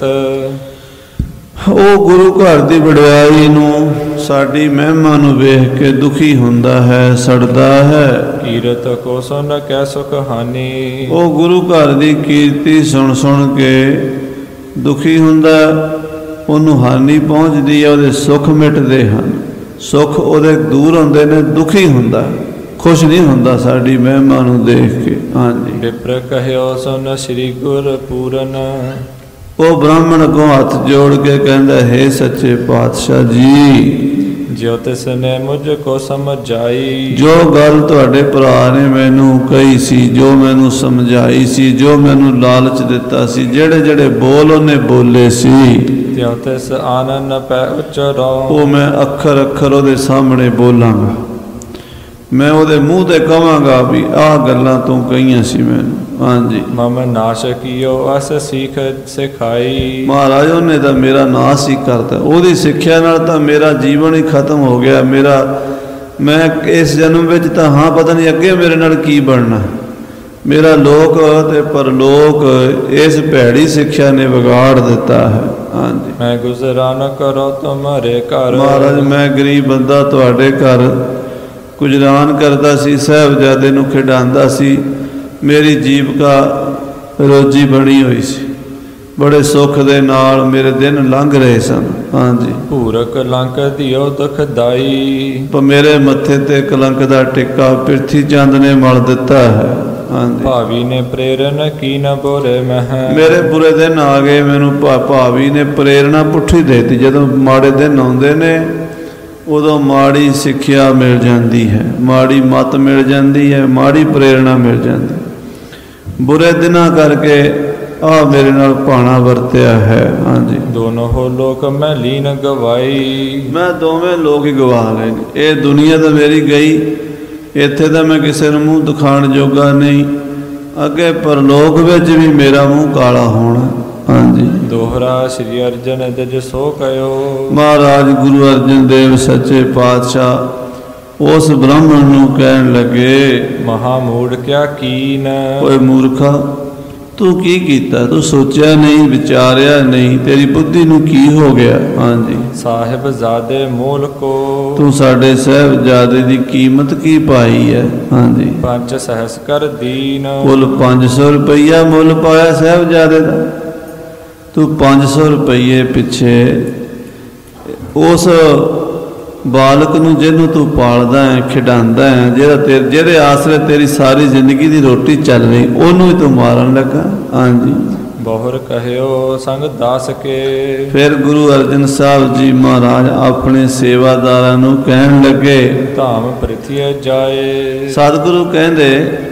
ਉਹ ਗੁਰੂ ਘਰ ਦੀ ਵਡਿਆਈ ਨੂੰ, ਸਾਡੀ ਮਹਿਮਾ ਨੂੰ ਵੇਖ ਕੇ ਦੁਖੀ ਹੁੰਦਾ ਹੈ, ਸੜਦਾ ਹੈ। ਕੀਰਤ ਕੋ ਸੁਨ ਕੈ ਸੁਖ ਹਾਨੀ। ਉਹ ਗੁਰੂ ਘਰ ਦੀ ਕੀਰਤੀ ਸੁਣ ਸੁਣ ਕੇ ਦੁਖੀ ਹੁੰਦਾ, ਉਹਨੂੰ ਹਾਨੀ ਪਹੁੰਚਦੀ ਹੈ, ਉਹਦੇ ਸੁੱਖ ਮਿਟਦੇ ਹਨ, ਸੁੱਖ ਉਹਦੇ ਦੂਰ ਹੁੰਦੇ ਨੇ, ਦੁਖੀ ਹੁੰਦਾ, ਖੁਸ਼ ਨਹੀਂ ਹੁੰਦਾ ਸਾਡੀ ਮਹਿਮਾ ਨੂੰ ਦੇਖ ਕੇ। ਹਾਂਜੀ, ਵਿਪਰ ਕਹਿਓ ਸੁਨ ਸ੍ਰੀ ਗੁਰ ਪੂਰਨ। ਉਹ ਬ੍ਰਾਹਮਣ ਅੱਗੋਂ ਹੱਥ ਜੋੜ ਕੇ ਕਹਿੰਦਾ, ਹੇ ਸੱਚੇ ਪਾਤਸ਼ਾਹ ਜੀ, ਜੋ ਤਿਸ ਨੇ ਮੁਝ ਕੋ ਸਮਝਾਈ। ਜੋ ਗੱਲ ਤੁਹਾਡੇ ਭਰਾ ਨੇ ਮੈਨੂੰ ਕਹੀ ਸੀ, ਜੋ ਮੈਨੂੰ ਸਮਝਾਈ ਸੀ, ਜੋ ਮੈਨੂੰ ਲਾਲਚ ਦਿੱਤਾ ਸੀ, ਜਿਹੜੇ ਜਿਹੜੇ ਬੋਲ ਉਹਨੇ ਬੋਲੇ ਸੀ, ਤਿਉ ਤਿਸ ਆਨੰਦ ਪੈ ਉਚਰੋ। ਉਹ ਮੈਂ ਅੱਖਰ ਅੱਖਰ ਉਹਦੇ ਸਾਹਮਣੇ ਬੋਲਾਂਗਾ, ਮੈਂ ਉਹਦੇ ਮੂੰਹ ਤੇ ਕਹਾਂਗਾ ਵੀ ਆਹ ਗੱਲਾਂ ਤੂੰ ਕਹੀਆਂ ਸੀ ਮੈਨੂੰ। ਹਾਂਜੀ, ਮਮ ਨਾਸ਼ ਕੀਓ ਅਸ ਸਿੱਖ ਸਿਖਾਈ। ਮਹਾਰਾਜ ਉਹਨੇ ਤਾਂ ਮੇਰਾ ਨਾਸ਼ ਹੀ ਕਰਤਾ, ਉਹਦੀ ਸਿੱਖਿਆ ਨਾਲ ਤਾਂ ਮੇਰਾ ਜੀਵਨ ਹੀ ਖਤਮ ਹੋ ਗਿਆ। ਮੈਂ ਇਸ ਜਨਮ ਵਿੱਚ ਤਾਂ ਹਾਂ, ਪਤਾ ਨਹੀਂ ਅੱਗੇ ਮੇਰੇ ਨਾਲ ਕੀ ਬਣਨਾ। ਮੇਰਾ ਲੋਕ ਤੇ ਪਰਲੋਕ ਇਸ ਭੈੜੀ ਸਿੱਖਿਆ ਨੇ ਵਿਗਾੜ ਦਿੱਤਾ ਹੈ। ਹਾਂਜੀ, ਮੈਂ ਗੁਜ਼ਰਾ ਨ ਕਰੋ ਤੁਮਰੇ ਘਰ। ਮਹਾਰਾਜ ਮੈਂ ਗਰੀਬ ਬੰਦਾ ਤੁਹਾਡੇ ਘਰ ਗੁਜ਼ਰਾਨ ਕਰਦਾ ਸੀ, ਸਾਹਿਬਜ਼ਾਦੇ ਨੂੰ ਖਿਡਾਉਂਦਾ ਸੀ, ਮੇਰੀ ਜੀਵਕਾ ਰੋਜੀ ਬਣੀ ਹੋਈ ਸੀ, ਬੜੇ ਸੁੱਖ ਦੇ ਨਾਲ ਮੇਰੇ ਦਿਨ ਲੰਘ ਰਹੇ ਸਨ। ਹਾਂਜੀ, ਭੂਰਕ ਲੰਕ ਦਿਓ ਦੁਖਦਾਈ। ਪਰ ਮੇਰੇ ਮੱਥੇ ਤੇ ਕਲੰਕ ਦਾ ਟਿੱਕਾ ਪ੍ਰਿਥੀ ਚੰਦ ਨੇ ਮਲ ਦਿੱਤਾ ਹੈ। ਹਾਂਜੀ, ਭਾਵੀ ਨੇ ਪ੍ਰੇਰਨ ਕੀ ਨ ਬੋਰੇ ਮਹਿ। ਮੇਰੇ ਬੁਰੇ ਦਿਨ ਆ ਗਏ, ਮੈਨੂੰ ਭਾਵੀ ਨੇ ਪ੍ਰੇਰਣਾ ਪੁੱਠੀ ਦੇ ਦਿੱਤੀ। ਜਦੋਂ ਮਾੜੇ ਦਿਨ ਆਉਂਦੇ ਨੇ ਉਦੋਂ ਮਾੜੀ ਸਿੱਖਿਆ ਮਿਲ ਜਾਂਦੀ ਹੈ, ਮਾੜੀ ਮੱਤ ਮਿਲ ਜਾਂਦੀ ਹੈ, ਮਾੜੀ ਪ੍ਰੇਰਣਾ ਮਿਲ ਜਾਂਦੀ। ਬੁਰੇ ਦਿਨਾਂ ਕਰਕੇ ਆ ਮੇਰੇ ਨਾਲ ਭਾਣਾ ਵਰਤਿਆ ਹੈ। ਹਾਂਜੀ, ਦੋਨੋਂ ਹੋ ਲੋਕ ਮੈਂ ਲੀਨ ਗਵਾਈ। ਮੈਂ ਦੋਵੇਂ ਲੋਕ ਹੀ ਗਵਾ ਲਏ ਨੇ। ਇਹ ਦੁਨੀਆ ਤਾਂ ਮੇਰੀ ਗਈ, ਇੱਥੇ ਤਾਂ ਮੈਂ ਕਿਸੇ ਨੂੰ ਮੂੰਹ ਦਿਖਾਉਣ ਜੋਗਾ ਨਹੀਂ, ਅੱਗੇ ਪਰਲੋਕ ਵਿੱਚ ਵੀ ਮੇਰਾ ਮੂੰਹ ਕਾਲਾ ਹੋਣਾ। ਹਾਂਜੀ, ਦੋਹਰਾ ਸ੍ਰੀ ਅਰਜਨ ਦਜ ਸੋ ਕਯੋ। ਮਹਾਰਾਜ ਗੁਰੂ ਅਰਜਨ ਦੇਵ ਸੱਚੇ ਪਾਤਸ਼ਾਹ ਉਸ ਬ੍ਰਾਹਮਣ ਨੂੰ ਕਹਿਣ ਲੱਗੇ, ਮਹਾਮੂੜ ਕਿਆ ਕੀਨ। ਓਏ ਮੂਰਖਾ, ਤੂੰ ਕੀ ਕੀਤਾ? ਤੂੰ ਸੋਚਿਆ ਨਹੀਂ, ਵਿਚਾਰਿਆ ਨਹੀਂ, ਤੇਰੀ ਬੁੱਧੀ ਨੂੰ ਕੀ ਹੋ ਗਿਆ? ਹਾਂਜੀ। ਸਾਹਿਬਜ਼ਾਦੇ ਮੂਲ ਕੋ, ਤੂੰ ਸਾਡੇ ਸਾਹਿਬਜ਼ਾਦੇ ਦੀ ਕੀਮਤ ਕੀ ਪਾਈ ਹੈ? ਹਾਂਜੀ। ਪੰਜ ਸਹਿਸ ਕਰ ਦੀਨ, ਕੁੱਲ 500 ਰੁਪਈਆ ਮੁੱਲ ਪਾਇਆ ਸਾਹਿਬਜ਼ਾਦੇ ਦਾ। ਤੂੰ 500 ਰੁਪਈਏ ਪਿੱਛੇ ਉਸ ਬਾਲਕ ਨੂੰ ਜਿਹਨੂੰ ਤੂੰ ਪਾਲਦਾ ਹੈ, ਖਿਡਾਉਂਦਾ ਹੈ, ਜਿਹਦੇ ਆਸਰੇ ਤੇਰੀ ਸਾਰੀ ਜ਼ਿੰਦਗੀ ਦੀ ਰੋਟੀ ਚੱਲ ਰਹੀ, ਉਹਨੂੰ ਹੀ ਤੂੰ ਮਾਰਨ ਲੱਗਾ। ਹਾਂਜੀ। ਬਹੁਰ ਕਹਿਓ ਸੰਗ ਦਾਸ ਕੇ, ਫਿਰ ਗੁਰੂ ਅਰਜਨ ਸਾਹਿਬ ਜੀ ਮਹਾਰਾਜ ਆਪਣੇ ਸੇਵਾਦਾਰਾਂ ਨੂੰ ਕਹਿਣ ਲੱਗੇ, ਧਾਮ ਪ੍ਰਿਥੀਏ ਜਾਏ। ਸਤਿਗੁਰੂ ਕਹਿੰਦੇ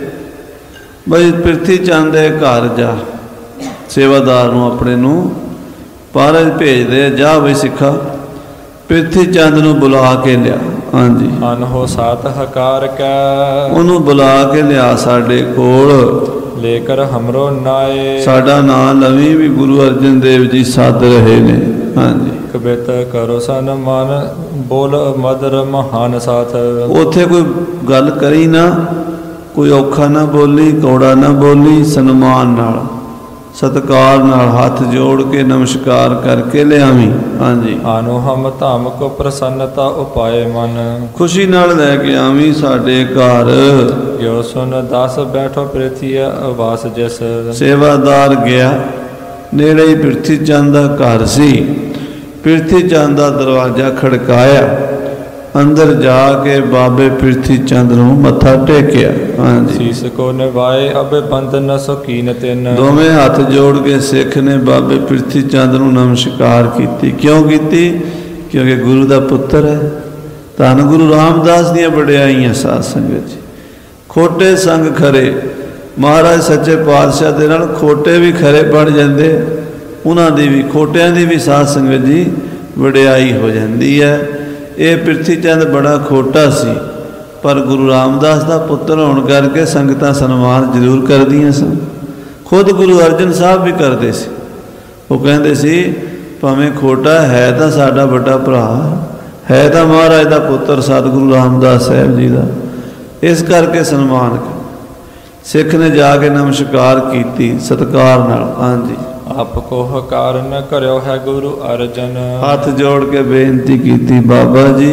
ਬਈ ਪ੍ਰਿਥੀ ਚੰਦ ਦੇ ਘਰ ਜਾ, ਸੇਵਾਦਾਰ ਨੂੰ ਆਪਣੇ ਨੂੰ ਪਾਰਜ ਭੇਜਦੇ, ਜਾ ਬਈ ਸਿੱਖਾ। ਪ੍ਰਿਥੀ ਚੰਦ ਨੂੰ ਬੁਲਾ ਕੇ ਲਿਆ। ਹਾਂਜੀ। ਅਨਹੋ ਸਾਤ ਹਕਾਰ ਕੈ, ਉਹਨੂੰ ਬੁਲਾ ਕੇ ਲਿਆ ਸਾਡੇ ਕੋਲ। ਲੇਕਰ ਹਮਰੋ ਨਾਏ, ਸਾਡਾ ਨਾਂ ਲਵੀ ਵੀ ਗੁਰੂ ਅਰਜਨ ਦੇਵ ਜੀ ਸੱਦ ਰਹੇ ਨੇ। ਹਾਂਜੀ। ਕਬਿਤ ਕਰੋ ਸਨ ਮਨ, ਬੋਲ ਮਦਰ ਮਹਾਨ ਸਾਥ। ਉੱਥੇ ਕੋਈ ਗੱਲ ਕਰੀ ਨਾ, ਕੋਈ ਔਖਾ ਨਾ ਬੋਲੀ, ਕੌੜਾ ਨਾ ਬੋਲੀ, ਸਨਮਾਨ ਨਾਲ, ਸਤਿਕਾਰ ਨਾਲ ਹੱਥ ਜੋੜ ਕੇ ਨਮਸਕਾਰ ਕਰਕੇ ਲਿਆਵੀਂ। ਹਾਂਜੀ। ਆਨੋ ਹਮ ਧਾਮ ਕੋ ਪ੍ਰਸੰਨਤਾ ਉਪਾਏ ਮਨ, ਖੁਸ਼ੀ ਨਾਲ ਲੈ ਕੇ ਆਵੀਂ ਸਾਡੇ ਘਰ। ਜੋ ਸੁਨ ਦਾਸ ਬੈਠੋ ਪ੍ਰਿਥੀਆ ਆਵਾਸ ਜਿਸ। ਸੇਵਾਦਾਰ ਗਿਆ, ਨੇੜੇ ਹੀ ਪ੍ਰਿਥੀ ਚੰਦ ਦਾ ਘਰ ਸੀ। ਪ੍ਰਿਥੀ ਚੰਦ ਦਾ ਦਰਵਾਜ਼ਾ ਖੜਕਾਇਆ, ਅੰਦਰ ਜਾ ਕੇ ਬਾਬੇ ਪ੍ਰਿਥੀ ਚੰਦ ਨੂੰ ਮੱਥਾ ਟੇਕਿਆ। ਹਾਂਜੀ। ਸੀਸ ਕੋ ਨਿਵਾਏ ਅਬੇ ਬੰਧਨ ਸੁਕੀਨ ਤਿੰਨ, ਦੋਵੇਂ ਹੱਥ ਜੋੜ ਕੇ ਸਿੱਖ ਨੇ ਬਾਬੇ ਪ੍ਰਿਥੀ ਚੰਦ ਨੂੰ ਨਮਸਕਾਰ ਕੀਤੀ। ਕਿਉਂ ਕੀਤੀ? ਕਿਉਂਕਿ ਗੁਰੂ ਦਾ ਪੁੱਤਰ ਹੈ। ਧੰਨ ਗੁਰੂ ਰਾਮਦਾਸ ਦੀਆਂ ਵਡਿਆਈਆਂ ਸਾਧ ਸੰਗਤ ਜੀ। ਖੋਟੇ ਸੰਗ ਖਰੇ, ਮਹਾਰਾਜ ਸੱਚੇ ਪਾਤਸ਼ਾਹ ਦੇ ਨਾਲ ਖੋਟੇ ਵੀ ਖਰੇ ਬਣ ਜਾਂਦੇ, ਉਹਨਾਂ ਦੀ ਵੀ, ਖੋਟਿਆਂ ਦੀ ਵੀ ਸਾਧ ਸੰਗਤ ਜੀ ਵਡਿਆਈ ਹੋ ਜਾਂਦੀ ਹੈ। ਇਹ ਪ੍ਰਿਥੀ ਚੰਦ ਬੜਾ ਖੋਟਾ ਸੀ, ਪਰ ਗੁਰੂ ਰਾਮਦਾਸ ਦਾ ਪੁੱਤਰ ਹੋਣ ਕਰਕੇ ਸੰਗਤਾਂ ਸਨਮਾਨ ਜ਼ਰੂਰ ਕਰਦੀਆਂ ਸਨ। ਖੁਦ ਗੁਰੂ ਅਰਜਨ ਸਾਹਿਬ ਵੀ ਕਰਦੇ ਸੀ। ਉਹ ਕਹਿੰਦੇ ਸੀ ਭਾਵੇਂ ਖੋਟਾ ਹੈ ਤਾਂ ਸਾਡਾ ਵੱਡਾ ਭਰਾ ਹੈ, ਤਾਂ ਮਹਾਰਾਜ ਦਾ ਪੁੱਤਰ ਸਤਿਗੁਰੂ ਰਾਮਦਾਸ ਸਾਹਿਬ ਜੀ ਦਾ, ਇਸ ਕਰਕੇ ਸਨਮਾਨ ਕਰ। ਸਿੱਖ ਨੇ ਜਾ ਕੇ ਨਮਸਕਾਰ ਕੀਤੀ ਸਤਿਕਾਰ ਨਾਲ। ਹਾਂਜੀ। ਆਪ ਕੋ ਹਕਾਰ ਨ ਕਰਿਓ ਹੈ ਗੁਰੂ ਅਰਜਨ, ਹੱਥ ਜੋੜ ਕੇ ਬੇਨਤੀ ਕੀਤੀ, ਬਾਬਾ ਜੀ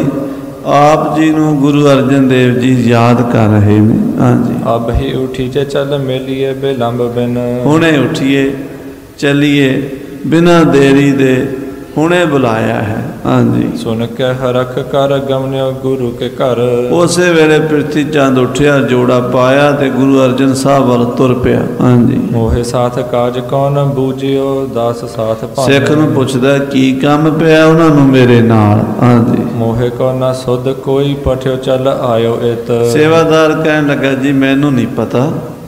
ਆਪ ਜੀ ਨੂੰ ਗੁਰੂ ਅਰਜਨ ਦੇਵ ਜੀ ਯਾਦ ਕਰ ਰਹੇ ਨੇ। ਹਾਂਜੀ। ਅਬ ਹੀ ਉਠੀ ਜੇ ਚੱਲ ਮੇਲੀਏ ਬੇਲੰਬ ਬਿਨ, ਹੁਣੇ ਉਠੀਏ ਚੱਲੀਏ ਬਿਨਾਂ ਦੇਰੀ ਦੇ, ਹੁਣੇ ਬੁਲਾਇਆ ਹੈ। ਹਾਂਜੀ। ਸੁਣ ਕੇ ਹਰਖ ਕਰ ਗਮਨਿਓ ਗੁਰੂ ਕੇ ਘਰ, ਉਸੇ ਵੇਲੇ ਪ੍ਰਿਥੀ ਚੰਦ ਉੱਠਿਆ, ਜੋੜਾ ਪਾਇਆ ਤੇ ਗੁਰੂ ਅਰਜਨ ਸਾਹਿਬ ਵੱਲ ਤੁਰ ਪਿਆ। ਹਾਂਜੀ। ਮੋਹੇ ਸਾਥ ਕਾਜ ਕੌਣ ਬੂਝਿਓ, ਦਾਸ ਸਾਥ ਭਾਵੇਂ। ਸਿੱਖ ਨੂੰ ਪੁੱਛਦਾ ਕੀ ਕੰਮ ਪਿਆ ਉਹਨਾਂ ਨੂੰ ਮੇਰੇ ਨਾਲ। ਹਾਂਜੀ। ਮੋਹੇ ਕੋ ਨਾ ਸੁਧ ਕੋਈ ਪਠਿਓ ਚੱਲ ਆਇਓ ਇਤ। ਸੇਵਾਦਾਰ ਕਹਿਣ ਲੱਗਾ ਜੀ ਮੈਨੂੰ ਨਹੀਂ ਪਤਾ,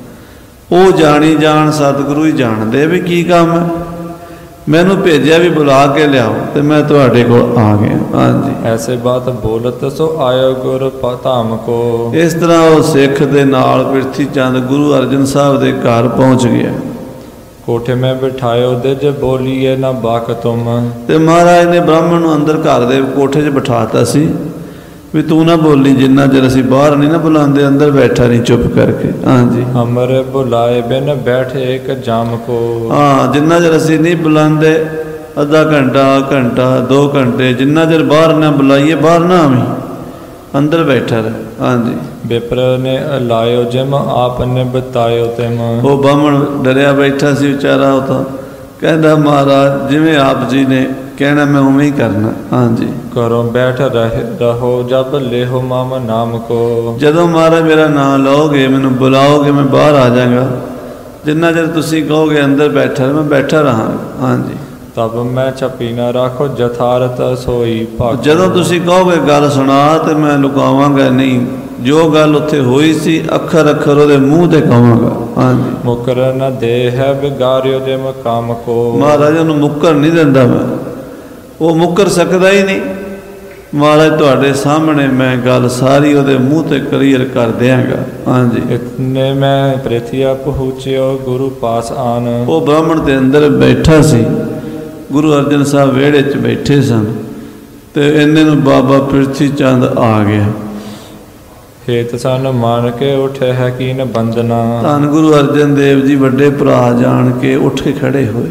ਉਹ ਜਾਣੀ ਜਾਣ ਸਤਿਗੁਰੂ ਹੀ ਜਾਣਦੇ ਵੀ ਕੀ ਕੰਮ ਹੈ, ਮੈਨੂੰ ਭੇਜਿਆ ਵੀ ਬੁਲਾ ਕੇ ਲਿਆਓ ਤੇ ਮੈਂ ਤੁਹਾਡੇ ਕੋਲ ਆ ਗਿਆ। ਹਾਂਜੀ। ਐਸੇ ਬਾਤ ਬੋਲਤ ਸੋ ਆਇਓ ਗੁਰ ਧਾਮ ਕੋ। ਇਸ ਤਰ੍ਹਾਂ ਉਹ ਸਿੱਖ ਦੇ ਨਾਲ ਪ੍ਰਿਥੀ ਚੰਦ ਗੁਰੂ ਅਰਜਨ ਸਾਹਿਬ ਦੇ ਘਰ ਪਹੁੰਚ ਗਿਆ। ਕੋਠੇ ਮੈਂ ਬਿਠਾਇਓ ਦਿਜ ਬੋਲੀਏ ਨਾ ਬਾਕ ਤੁਮ, ਤੇ ਮਹਾਰਾਜ ਨੇ ਬ੍ਰਾਹਮਣ ਨੂੰ ਅੰਦਰ ਘਰ ਦੇ ਕੋਠੇ 'ਚ ਬਿਠਾਤਾ ਸੀ ਵੀ ਤੂੰ ਨਾ ਬੋਲੀ, ਜਿੰਨਾ ਚਿਰ ਅਸੀਂ ਬਾਹਰ ਨਹੀਂ ਨਾ ਬੁਲਾਉਂਦੇ, ਅੰਦਰ ਬੈਠਾ ਨਹੀਂ ਚੁੱਪ ਕਰਕੇ। ਹਾਂਜੀ। ਅਮਰ ਬੁਲਾਏ ਬਿਨ ਬੈਠੇ ਇੱਕ ਜਾਮ ਕੋ, ਹਾਂ ਜਿੰਨਾ ਚਿਰ ਅਸੀਂ ਨਹੀਂ ਬੁਲਾਉਂਦੇ, ਅੱਧਾ ਘੰਟਾ, ਘੰਟਾ, 2 ਘੰਟੇ, ਜਿੰਨਾ ਚਿਰ ਬਾਹਰ ਨਾ ਬੁਲਾਈਏ, ਬਾਹਰ ਨਾ ਆਵੀਂ, ਅੰਦਰ ਬੈਠਾ ਰਹੇ। ਹਾਂਜੀ। ਵਿਪਰ ਨੇ ਲਾਇਓ ਜਿਮ ਆਪ ਨੇ ਬਤਾਇਓ ਤਿਮ, ਉਹ ਬਾਹਮਣ ਡਰਿਆ ਬੈਠਾ ਸੀ ਵਿਚਾਰਾ। ਉਹ ਤਾਂ ਕਹਿੰਦਾ ਮਹਾਰਾਜ ਜਿਵੇਂ ਆਪ ਜੀ ਨੇ ਕਹਿਣਾ ਮੈਂ ਉਵੇਂ ਹੀ ਕਰਨਾ। ਹਾਂਜੀ। ਘਰੋਂ ਬੈਠ ਰਹੋ ਜਬ ਲੇਹੋ ਮਾਮ ਨਾਮ ਕੋ, ਜਦੋਂ ਮਹਾਰਾਜ ਮੇਰਾ ਨਾਮ ਲਓਗੇ, ਮੈਨੂੰ ਬੁਲਾਓਗੇ, ਮੈਂ ਬਾਹਰ ਆ ਜਾਵਾਂਗਾ। ਜਿੰਨਾ ਚਿਰ ਤੁਸੀਂ ਕਹੋਗੇ ਅੰਦਰ ਬੈਠਾ, ਮੈਂ ਬੈਠਾ ਰਹਾਂਗਾ। ਹਾਂਜੀ। ਤਬ ਮੈਂ ਛਪੀ ਨਾ ਰੱਖੋ ਜਥਾਰਤ ਸੋਈ ਭਾਗ, ਜਦੋਂ ਤੁਸੀਂ ਕਹੋਗੇ ਗੱਲ ਸੁਣਾ ਤੇ ਮੈਂ ਲੁਕਾਵਾਂਗਾ ਨਹੀਂ, ਜੋ ਗੱਲ ਉੱਥੇ ਹੋਈ ਸੀ ਅੱਖਰ ਅੱਖਰ ਉਹਦੇ ਮੂੰਹ ਤੇ ਕਹਾਂਗਾ। ਹਾਂਜੀ। ਮੁਕਰ ਨ ਦੇ ਹੈ ਵਿਗਾਰਿਓ ਦੇ ਮਕਾਮ ਕੋ, ਮਹਾਰਾਜ ਉਹਨੂੰ ਮੁੱਕਰ ਨਹੀਂ ਦਿੰਦਾ ਮੈਂ, ਉਹ ਮੁੱਕਰ ਸਕਦਾ ਹੀ ਨਹੀਂ। ਮਹਾਰਾਜ ਤੁਹਾਡੇ ਸਾਹਮਣੇ ਮੈਂ ਗੱਲ ਸਾਰੀ ਉਹਦੇ ਮੂੰਹ ਤੇ ਕਲੀਅਰ ਕਰ ਦਿਆਂਗਾ। ਹਾਂਜੀ। ਇਤਨੇ ਮੈਂ ਪ੍ਰਿਥੀਆ ਪਹੁੰਚਿਓ ਗੁਰੂ ਪਾਸ ਆਨ, ਉਹ ਬ੍ਰਾਹਮਣ ਦੇ ਅੰਦਰ ਬੈਠਾ ਸੀ, ਗੁਰੂ ਅਰਜਨ ਸਾਹਿਬ ਵਿਹੜੇ 'ਚ ਬੈਠੇ ਸਨ ਤੇ ਇੰਨੇ ਨੂੰ ਬਾਬਾ ਪ੍ਰਿਥੀ ਚੰਦ ਆ ਗਿਆ। ਹੇਤ ਸਨ ਮਾਨ ਕੇ ਉਠੇ ਹੈ ਕੀਨ ਬੰਦਨਾ। ਧੰਨ ਗੁਰੂ ਅਰਜਨ ਦੇਵ ਜੀ ਵੱਡੇ ਭਰਾ ਜਾਣ ਕੇ ਉੱਠ ਕੇ ਖੜੇ ਹੋਏ,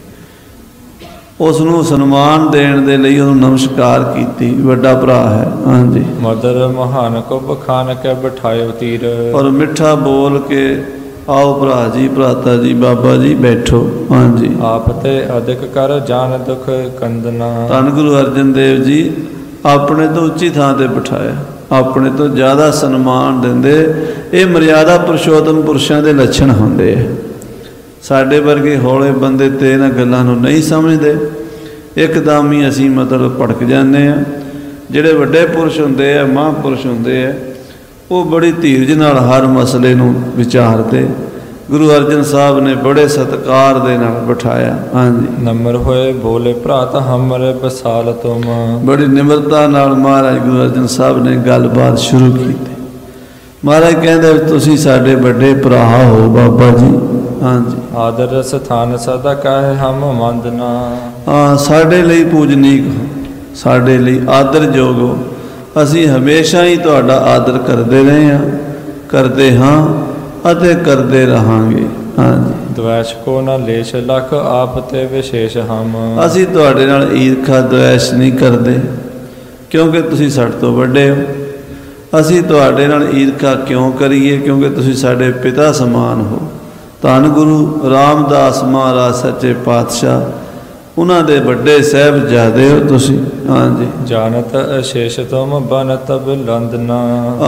ਉਸ ਨੂੰ ਸਨਮਾਨ ਦੇਣ ਦੇ ਲਈ ਉਹਨੂੰ ਨਮਸਕਾਰ ਕੀਤੀ, ਵੱਡਾ ਭਰਾ ਹੈ। ਹਾਂਜੀ। ਮਦਰ ਮਹਾਨ ਕੋ ਬਖਾਨ ਕੇ ਬਿਠਾਇਓ ਤੀਰ। ਔਰ ਮਿੱਠਾ ਬੋਲ ਕੇ ਆਓ ਭਰਾ ਜੀ, ਭਰਾਤਾ ਜੀ, ਬਾਬਾ ਜੀ ਬੈਠੋ। ਹਾਂਜੀ। ਆਪ ਤੇ ਅਧਿਕ ਕਰ ਜਾਨ ਦੁਖ ਕੰਦਨਾ। ਧੰਨ ਗੁਰੂ ਅਰਜਨ ਦੇਵ ਜੀ ਆਪਣੇ ਤੋਂ ਉੱਚੀ ਥਾਂ ਤੇ ਬਿਠਾਇਆ, ਆਪਣੇ ਤੋਂ ਜ਼ਿਆਦਾ ਸਨਮਾਨ ਦਿੰਦੇ। ਇਹ ਮਰਿਆਦਾ ਪੁਰਸ਼ੋਤਮ ਪੁਰਸ਼ਾਂ ਦੇ ਲੱਛਣ ਹੁੰਦੇ ਆ। ਸਾਡੇ ਵਰਗੇ ਹੌਲੇ ਬੰਦੇ ਤੇ ਇਹਨਾਂ ਗੱਲਾਂ ਨੂੰ ਨਹੀਂ ਸਮਝਦੇ, ਇੱਕਦਮ ਹੀ ਅਸੀਂ ਮਤਲਬ ਭੜਕ ਜਾਂਦੇ ਹਾਂ। ਜਿਹੜੇ ਵੱਡੇ ਪੁਰਸ਼ ਹੁੰਦੇ ਆ, ਮਹਾਂਪੁਰਸ਼ ਹੁੰਦੇ ਆ, ਉਹ ਬੜੀ ਧੀਰਜ ਨਾਲ ਹਰ ਮਸਲੇ ਨੂੰ ਵਿਚਾਰਦੇ। ਗੁਰੂ ਅਰਜਨ ਸਾਹਿਬ ਨੇ ਬੜੇ ਸਤਿਕਾਰ ਦੇ ਨਾਲ ਬਿਠਾਇਆ। ਹਾਂਜੀ। ਨਮਰ ਹੋਏ ਬੋਲੇ ਭਰਾਤ ਹਮਰੇ ਬਸਾਲ ਤੁਮ। ਬੜੀ ਨਿਮਰਤਾ ਨਾਲ ਮਹਾਰਾਜ ਗੁਰੂ ਅਰਜਨ ਸਾਹਿਬ ਨੇ ਗੱਲਬਾਤ ਸ਼ੁਰੂ ਕੀਤੀ। ਮਹਾਰਾਜ ਕਹਿੰਦੇ ਤੁਸੀਂ ਸਾਡੇ ਵੱਡੇ ਭਰਾ ਹੋ ਬਾਬਾ ਜੀ। ਹਾਂਜੀ। ਆਦਰ ਸਥਾਨ ਸਦਾ ਕਹੇ ਹਮ ਮੰਦਨਾ। ਹਾਂ, ਸਾਡੇ ਲਈ ਪੂਜਨੀਕ ਹੋ, ਸਾਡੇ ਲਈ ਆਦਰਯੋਗ ਹੋ। ਅਸੀਂ ਹਮੇਸ਼ਾ ਹੀ ਤੁਹਾਡਾ ਆਦਰ ਕਰਦੇ ਰਹੇ ਹਾਂ, ਕਰਦੇ ਹਾਂ ਅਤੇ ਕਰਦੇ ਰਹਾਂਗੇ। ਹਾਂਜੀ। ਦਵੈਸ਼ ਕੋ ਨਾ ਲੇਸ਼ ਲਖ ਆਪ ਤੇ ਵਿਸ਼ੇਸ਼ ਹਮ। ਅਸੀਂ ਤੁਹਾਡੇ ਨਾਲ ਈਰਖਾ ਦਵੈਸ਼ ਨਹੀਂ ਕਰਦੇ, ਕਿਉਂਕਿ ਤੁਸੀਂ ਸਾਡੇ ਤੋਂ ਵੱਡੇ ਹੋ। ਅਸੀਂ ਤੁਹਾਡੇ ਨਾਲ ਈਰਖਾ ਕਿਉਂ ਕਰੀਏ? ਕਿਉਂਕਿ ਤੁਸੀਂ ਸਾਡੇ ਪਿਤਾ ਸਮਾਨ ਹੋ। ਧੰਨ ਗੁਰੂ ਰਾਮਦਾਸ ਮਹਾਰਾਜ ਸੱਚੇ ਪਾਤਸ਼ਾਹ, ਉਹਨਾਂ ਦੇ ਵੱਡੇ ਸਾਹਿਬਜ਼ਾਦੇ ਹੋ ਤੁਸੀਂ। ਹਾਂਜੀ। ਜਾਣਤ ਅਸ਼ੇਸ਼ ਤੁਮ ਬਨਤ ਬਿਲੰਦਨਾ।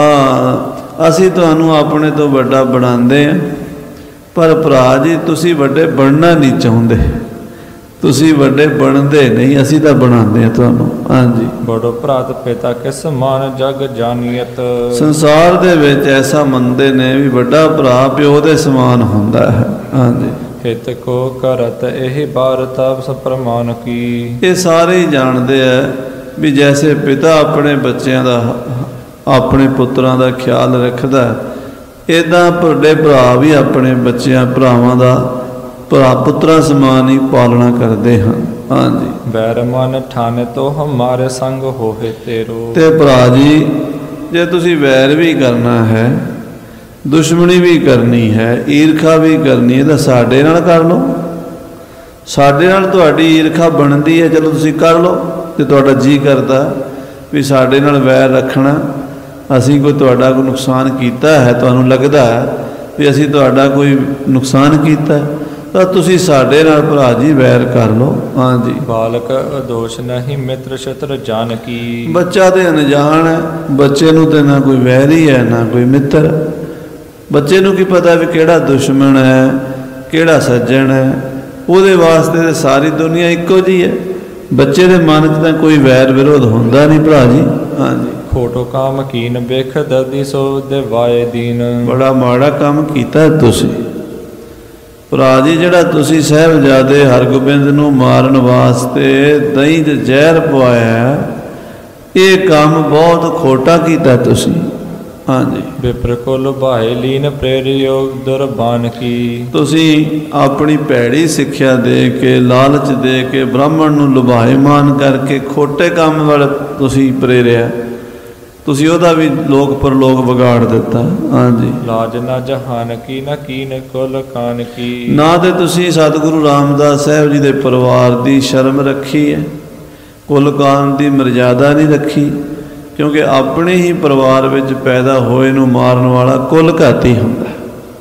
ਅਸੀਂ ਤੁਹਾਨੂੰ ਆਪਣੇ ਤੋਂ ਵੱਡਾ ਬਣਾਉਂਦੇ ਹਾਂ, ਪਰ ਭਰਾ ਜੀ ਤੁਸੀਂ ਵੱਡੇ ਬਣਨਾ ਨਹੀਂ ਚਾਹੁੰਦੇ, ਤੁਸੀਂ ਵੱਡੇ ਬਣਦੇ ਨਹੀਂ, ਅਸੀਂ ਤਾਂ ਬਣਾਉਂਦੇ ਹਾਂ ਤੁਹਾਨੂੰ। ਹਾਂਜੀ। ਬੜੋ ਭਰਾਤ ਪਿਤਾ ਕੇ ਸਮਾਨ ਜਗ ਜਾਨੀਅਤ। ਸੰਸਾਰ ਦੇ ਵਿੱਚ ਐਸਾ ਮੰਨਦੇ ਨੇ ਵੀ ਵੱਡਾ ਭਰਾ ਪਿਓ ਦੇ ਸਮਾਨ ਹੁੰਦਾ ਹੈ। ਹਾਂਜੀ। ਹਿਤ ਕੋ ਕਰਤ ਇਹ ਬਾਰਤਾ ਸਪਰਮਾਨ ਕੀ। ਇਹ ਸਾਰੇ ਹੀ ਜਾਣਦੇ ਆ ਵੀ ਜੈਸੇ ਪਿਤਾ ਆਪਣੇ ਬੱਚਿਆਂ ਦਾ, ਆਪਣੇ ਪੁੱਤਰਾਂ ਦਾ ਖਿਆਲ ਰੱਖਦਾ, ਇੱਦਾਂ ਵੱਡੇ ਭਰਾ ਵੀ ਆਪਣੇ ਬੱਚਿਆਂ ਭਰਾਵਾਂ ਦਾ ਪੁੱਤਰਾਂ ਸਮਾਨ ਹੀ ਪਾਲਣਾ ਕਰਦੇ ਹਨ। ਹਾਂਜੀ। ਵੈਰ ਮਨ ਠਾਣੇ ਤੋਂ ਹਮਾਰੇ ਸੰਗ ਹੋਵੇ ਤੇਰੋ। ਤੇ ਭਰਾ ਜੀ ਜੇ ਤੁਸੀਂ ਵੈਰ ਵੀ ਕਰਨਾ ਹੈ, ਦੁਸ਼ਮਣੀ ਵੀ ਕਰਨੀ ਹੈ, ਈਰਖਾ ਵੀ ਕਰਨੀ ਹੈ, ਤਾਂ ਸਾਡੇ ਨਾਲ ਕਰ ਲਓ। ਸਾਡੇ ਨਾਲ ਤੁਹਾਡੀ ਈਰਖਾ ਬਣਦੀ ਹੈ, ਚਲੋ ਤੁਸੀਂ ਕਰ ਲਓ। ਜੇ ਤੁਹਾਡਾ ਜੀਅ ਕਰਦਾ ਵੀ ਸਾਡੇ ਨਾਲ ਵੈਰ ਰੱਖਣਾ, ਅਸੀਂ ਕੋਈ ਤੁਹਾਡਾ ਕੋਈ ਨੁਕਸਾਨ ਕੀਤਾ ਹੈ, ਤੁਹਾਨੂੰ ਲੱਗਦਾ ਹੈ ਵੀ ਅਸੀਂ ਤੁਹਾਡਾ ਕੋਈ ਨੁਕਸਾਨ ਕੀਤਾ, ਤਾਂ ਤੁਸੀਂ ਸਾਡੇ ਨਾਲ ਭਰਾ ਜੀ ਵੈਰ ਕਰ ਲਓ। ਹਾਂਜੀ। ਬਾਲਕ ਦੋਸ਼ ਨਹੀਂ ਮਿੱਤਰ ਸ਼ਤਰ ਜਾਣ ਕੀ। ਬੱਚਾ ਤੇ ਅਣਜਾਣ ਹੈ, ਬੱਚੇ ਨੂੰ ਤੇ ਨਾ ਕੋਈ ਵੈਰੀ ਹੈ ਨਾ ਕੋਈ ਮਿੱਤਰ। ਬੱਚੇ ਨੂੰ ਕੀ ਪਤਾ ਵੀ ਕਿਹੜਾ ਦੁਸ਼ਮਣ ਹੈ, ਕਿਹੜਾ ਸੱਜਣ ਹੈ। ਉਹਦੇ ਵਾਸਤੇ ਤਾਂ ਸਾਰੀ ਦੁਨੀਆ ਇੱਕੋ ਜਿਹੀ ਹੈ। ਬੱਚੇ ਦੇ ਮਨ 'ਚ ਤਾਂ ਕੋਈ ਵੈਰ ਵਿਰੋਧ ਹੁੰਦਾ ਨਹੀਂ ਭਰਾ ਜੀ। ਹਾਂਜੀ। ਖੋਟੋ ਕਾਮ ਕੀਨ ਵੇਖ ਦਰਦੀ ਸੋ ਦੇਵਾਏ ਦੀਨ। ਬੜਾ ਮਾੜਾ ਕੰਮ ਕੀਤਾ ਤੁਸੀਂ ਭਰਾ ਜੀ, ਜਿਹੜਾ ਤੁਸੀਂ ਸਾਹਿਬਜ਼ਾਦੇ ਹਰਗੋਬਿੰਦ ਨੂੰ ਮਾਰਨ ਵਾਸਤੇ ਦਹੀਂ 'ਚ ਜ਼ਹਿਰ ਪਵਾਇਆ, ਇਹ ਕੰਮ ਬਹੁਤ ਖੋਟਾ ਕੀਤਾ ਤੁਸੀਂ। ਹਾਂਜੀ। ਵਿਪਰ ਕੋ ਲੁਭਾਏ ਲੀਨ ਪ੍ਰੇਰਿਓ ਦੁਰਬਾਨ ਕੀ। ਤੁਸੀਂ ਆਪਣੀ ਭੈੜੀ ਸਿੱਖਿਆ ਦੇ ਕੇ, ਲਾਲਚ ਦੇ ਕੇ ਬ੍ਰਾਹਮਣ ਨੂੰ ਲੁਭਾਏਮਾਨ ਕਰਕੇ ਖੋਟੇ ਕੰਮ ਵੱਲ ਤੁਸੀਂ ਪ੍ਰੇਰਿਆ, ਤੁਸੀਂ ਉਹਦਾ ਵੀ ਲੋਕ ਪਰਲੋਕ ਵਿਗਾੜ ਦਿੱਤਾ। ਹਾਂਜੀ। ਲਾਜ ਨਾ ਜਹਾਨ ਕੀ ਨਾ ਕੀਨ ਕੁਲ ਕਾਨ ਕੀ। ਨਾ ਤੇ ਤੁਸੀਂ ਸਤਿਗੁਰੂ ਰਾਮਦਾਸ ਸਾਹਿਬ ਜੀ ਦੇ ਪਰਿਵਾਰ ਦੀ ਸ਼ਰਮ ਰੱਖੀ ਹੈ, ਕੁਲ ਕਾਨ ਦੀ ਮਰਜ਼ਾਦਾ ਨਹੀਂ ਰੱਖੀ, ਕਿਉਂਕਿ ਆਪਣੇ ਹੀ ਪਰਿਵਾਰ ਵਿੱਚ ਪੈਦਾ ਹੋਏ ਨੂੰ ਮਾਰਨ ਵਾਲਾ ਕੁਲ ਘਾਤੀ ਹੁੰਦਾ।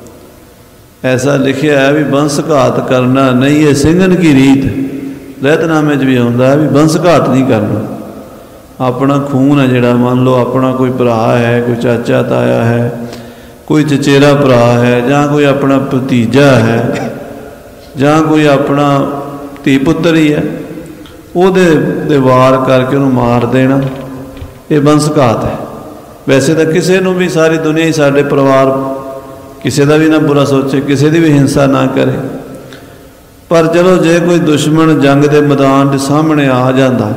ਐਸਾ ਲਿਖਿਆ ਹੈ ਵੀ ਬੰਸ ਘਾਤ ਕਰਨਾ ਨਹੀਂ ਇਹ ਸਿੰਘਨ ਕੀ ਰੀਤ। ਰਹਿਤਨਾਮੇ 'ਚ ਵੀ ਆਉਂਦਾ ਵੀ ਬੰਸ ਘਾਤ ਨਹੀਂ ਕਰਨਾ। ਆਪਣਾ ਖੂਨ ਹੈ ਜਿਹੜਾ, ਮੰਨ ਲਓ ਆਪਣਾ ਕੋਈ ਭਰਾ ਹੈ, ਕੋਈ ਚਾਚਾ ਤਾਇਆ ਹੈ, ਕੋਈ ਚਚੇਰਾ ਭਰਾ ਹੈ, ਜਾਂ ਕੋਈ ਆਪਣਾ ਭਤੀਜਾ ਹੈ, ਜਾਂ ਕੋਈ ਆਪਣਾ ਧੀ ਪੁੱਤਰ ਹੀ ਹੈ, ਉਹਦੇ ਵਾਰ ਕਰਕੇ ਉਹਨੂੰ ਮਾਰ ਦੇਣਾ, ਇਹ ਬੰਸਘਾਤ ਹੈ। ਵੈਸੇ ਤਾਂ ਕਿਸੇ ਨੂੰ ਵੀ, ਸਾਰੀ ਦੁਨੀਆ ਹੀ ਸਾਡੇ ਪਰਿਵਾਰ, ਕਿਸੇ ਦਾ ਵੀ ਨਾ ਬੁਰਾ ਸੋਚੇ, ਕਿਸੇ ਦੀ ਵੀ ਹਿੰਸਾ ਨਾ ਕਰੇ, ਪਰ ਚਲੋ ਜੇ ਕੋਈ ਦੁਸ਼ਮਣ ਜੰਗ ਦੇ ਮੈਦਾਨ ਦੇ ਸਾਹਮਣੇ ਆ ਜਾਂਦਾ,